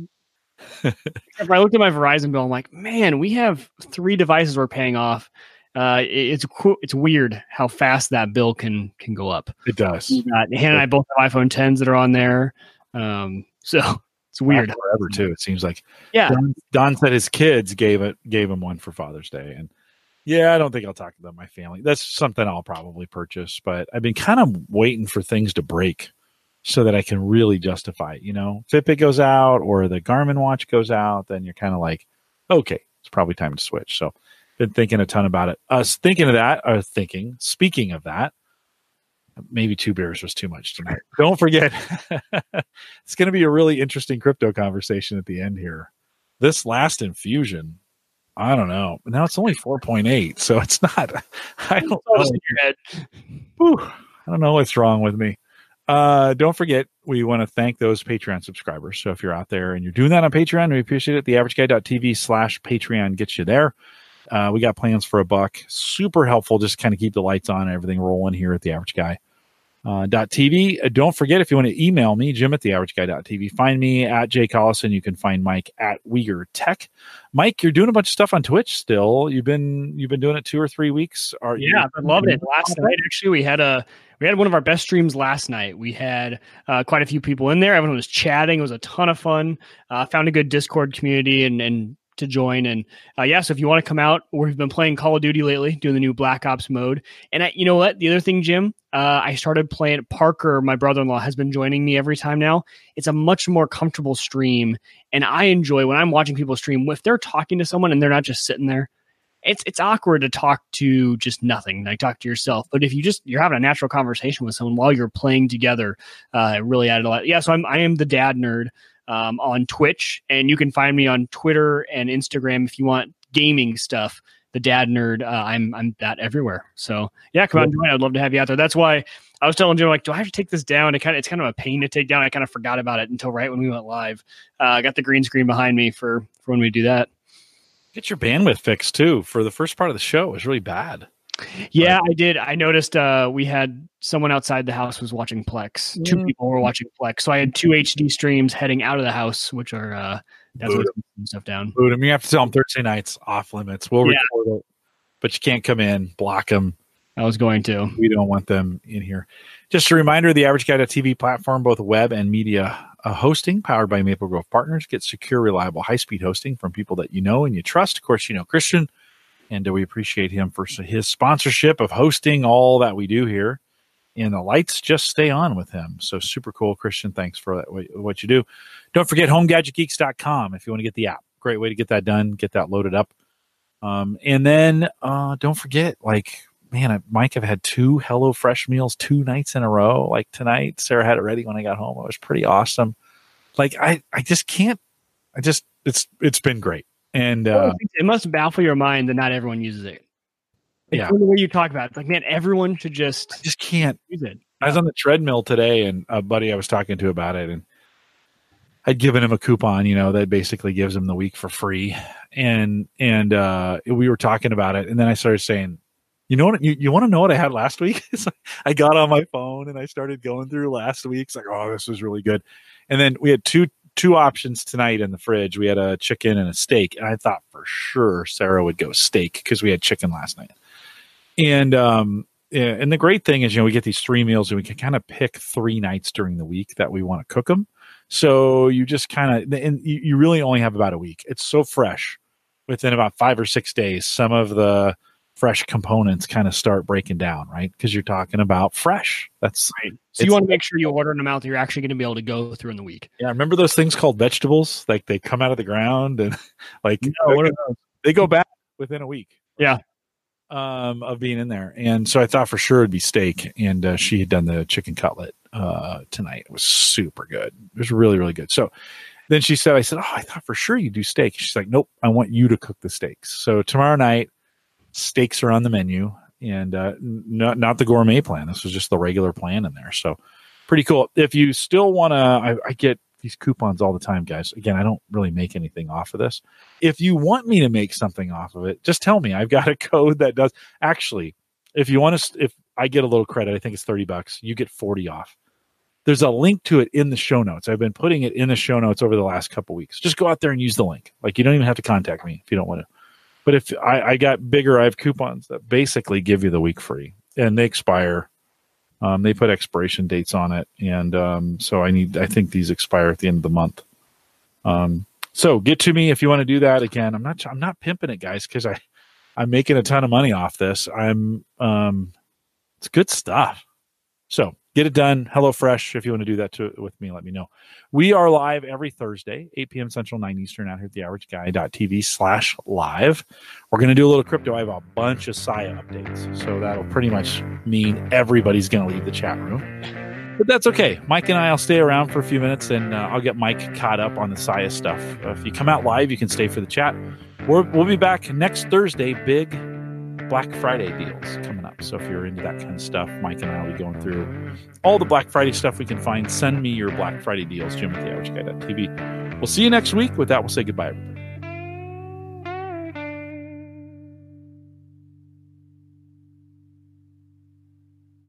If I looked at my Verizon bill, I'm like, man, we have 3 devices we're paying off. It's weird how fast that bill can go up. It does. Hannah and I both have iPhone 10s that are on there, so it's weird. Forever too. It seems like. Yeah. Don said his kids gave him one for Father's Day, and I don't think I'll talk about my family. That's something I'll probably purchase, but I've been kind of waiting for things to break so that I can really justify it. Fitbit goes out or the Garmin watch goes out, then you're kind of like, okay, it's probably time to switch. So been thinking a ton about it. Speaking of that, maybe 2 beers was too much tonight. Don't forget, it's going to be a really interesting crypto conversation at the end here. This last infusion, I don't know. Now it's only 4.8, so it's not. I don't know. In your head. Whew, I don't know what's wrong with me. Don't forget, we want to thank those Patreon subscribers. So if you're out there and you're doing that on Patreon, we appreciate it. TheAverageGuy.tv/Patreon gets you there. We got plans for $1. Super helpful. Just kind of keep the lights on and everything rolling here at The Average Guy. .tv. Don't forget, if you want to email me, Jim at theaverageguy.tv. Find me at Jay Collison. You can find Mike at Uyghur Tech. Mike, you're doing a bunch of stuff on Twitch still. You've been doing it 2 or 3 weeks. I've been loving it. Last night, actually, we had one of our best streams last night. We had quite a few people in there. Everyone was chatting. It was a ton of fun. Found a good Discord community and to join. And so if you want to come out, we've been playing Call of Duty lately, doing the new Black Ops mode. And you know what? The other thing, Jim, I started playing. Parker, my brother-in-law, has been joining me every time now. It's a much more comfortable stream. And I enjoy when I'm watching people stream, if they're talking to someone and they're not just sitting there. It's awkward to talk to just nothing, like talk to yourself. But if you're having a natural conversation with someone while you're playing together, it really added a lot. Yeah, so I am the Dad Nerd on Twitch, and you can find me on Twitter and Instagram if you want gaming stuff. The Dad Nerd, I'm that everywhere. So yeah, come on, join. I'd love to have you out there. That's why I was telling Jim, like, do I have to take this down? It's kind of a pain to take down. I kind of forgot about it until right when we went live. I got the green screen behind me for when we do that. Get your bandwidth fixed too. For the first part of the show, it was really bad. Yeah, I did. I noticed we had someone outside the house was watching Plex. Two people were watching Plex. So I had 2 HD streams heading out of the house, which are that's what's stuff down. Boot them. You have to tell them Thursday nights off limits. We'll record it, but you can't come in, block them. I was going to. We don't want them in here. Just a reminder, the Average Guy.tv platform, both web and media hosting, powered by Maple Grove Partners. Get secure, reliable, high-speed hosting from people that you know and you trust. Of course, you know Christian, and we appreciate him for his sponsorship of hosting all that we do here. And the lights just stay on with him. So super cool, Christian. Thanks for that, what you do. Don't forget HomeGadgetGeeks.com if you want to get the app. Great way to get that done, get that loaded up. And then don't forget, Mike, I've had 2 HelloFresh meals 2 nights in a row. Like tonight, Sarah had it ready when I got home. It was pretty awesome. I just can't. It's been great. And it must baffle your mind that not everyone uses it. The way you talk about it, it's like, man, everyone should I just can't use it. I was on the treadmill today, and a buddy I was talking to about it, and I'd given him a coupon, that basically gives him the week for free. And we were talking about it, and then I started saying, you know what? You want to know what I had last week? It's like I got on my phone and I started going through last week's. Like, oh, this was really good. And then we had two options tonight in the fridge. We had a chicken and a steak, and I thought for sure Sarah would go steak because we had chicken last night. And the great thing is, we get these 3 meals, and we can kind of pick 3 nights during the week that we want to cook them. So you just kind of, and you really only have about a week. It's so fresh. Within about 5 or 6 days, some of the fresh components kind of start breaking down, right? Because you're talking about fresh. That's right. So you want to make sure you order an amount that you're actually going to be able to go through in the week. Yeah, remember those things called vegetables? Like they come out of the ground and they go back within a week. Yeah. Of being in there. And so I thought for sure it'd be steak. And she had done the chicken cutlet tonight. It was super good. It was really, really good. So then I said, oh, I thought for sure you'd do steak. She's like, nope, I want you to cook the steaks. So tomorrow night, steaks are on the menu, and not the gourmet plan. This was just the regular plan in there. So pretty cool. If you still want to, I get these coupons all the time, guys. Again, I don't really make anything off of this. If you want me to make something off of it, just tell me. I've got a code that does. Actually, if you want to, if I get a little credit, I think it's $30. You get 40 off. There's a link to it in the show notes. I've been putting it in the show notes over the last couple of weeks. Just go out there and use the link. You don't even have to contact me if you don't want to. But if I got bigger, I have coupons that basically give you the week free, and they expire. They put expiration dates on it, and so I think these expire at the end of the month. So get to me if you want to do that. Again, I'm not pimping it, guys, because I'm making a ton of money off this. It's good stuff. So get it done. HelloFresh, if you want to do that with me, let me know. We are live every Thursday, 8 p.m. Central, 9 Eastern, out here at theaverageguy.tv/live. We're going to do a little crypto. I have a bunch of SIA updates, so that'll pretty much mean everybody's going to leave the chat room. But that's okay. Mike and I will stay around for a few minutes, and I'll get Mike caught up on the SIA stuff. If you come out live, you can stay for the chat. We'll be back next Thursday. Big Black Friday deals coming up. So if you're into that kind of stuff, Mike and I will be going through all the Black Friday stuff we can find. Send me your Black Friday deals, Jim at theaverageguy.tv. We'll see you next week. With that, we'll say goodbye, everybody.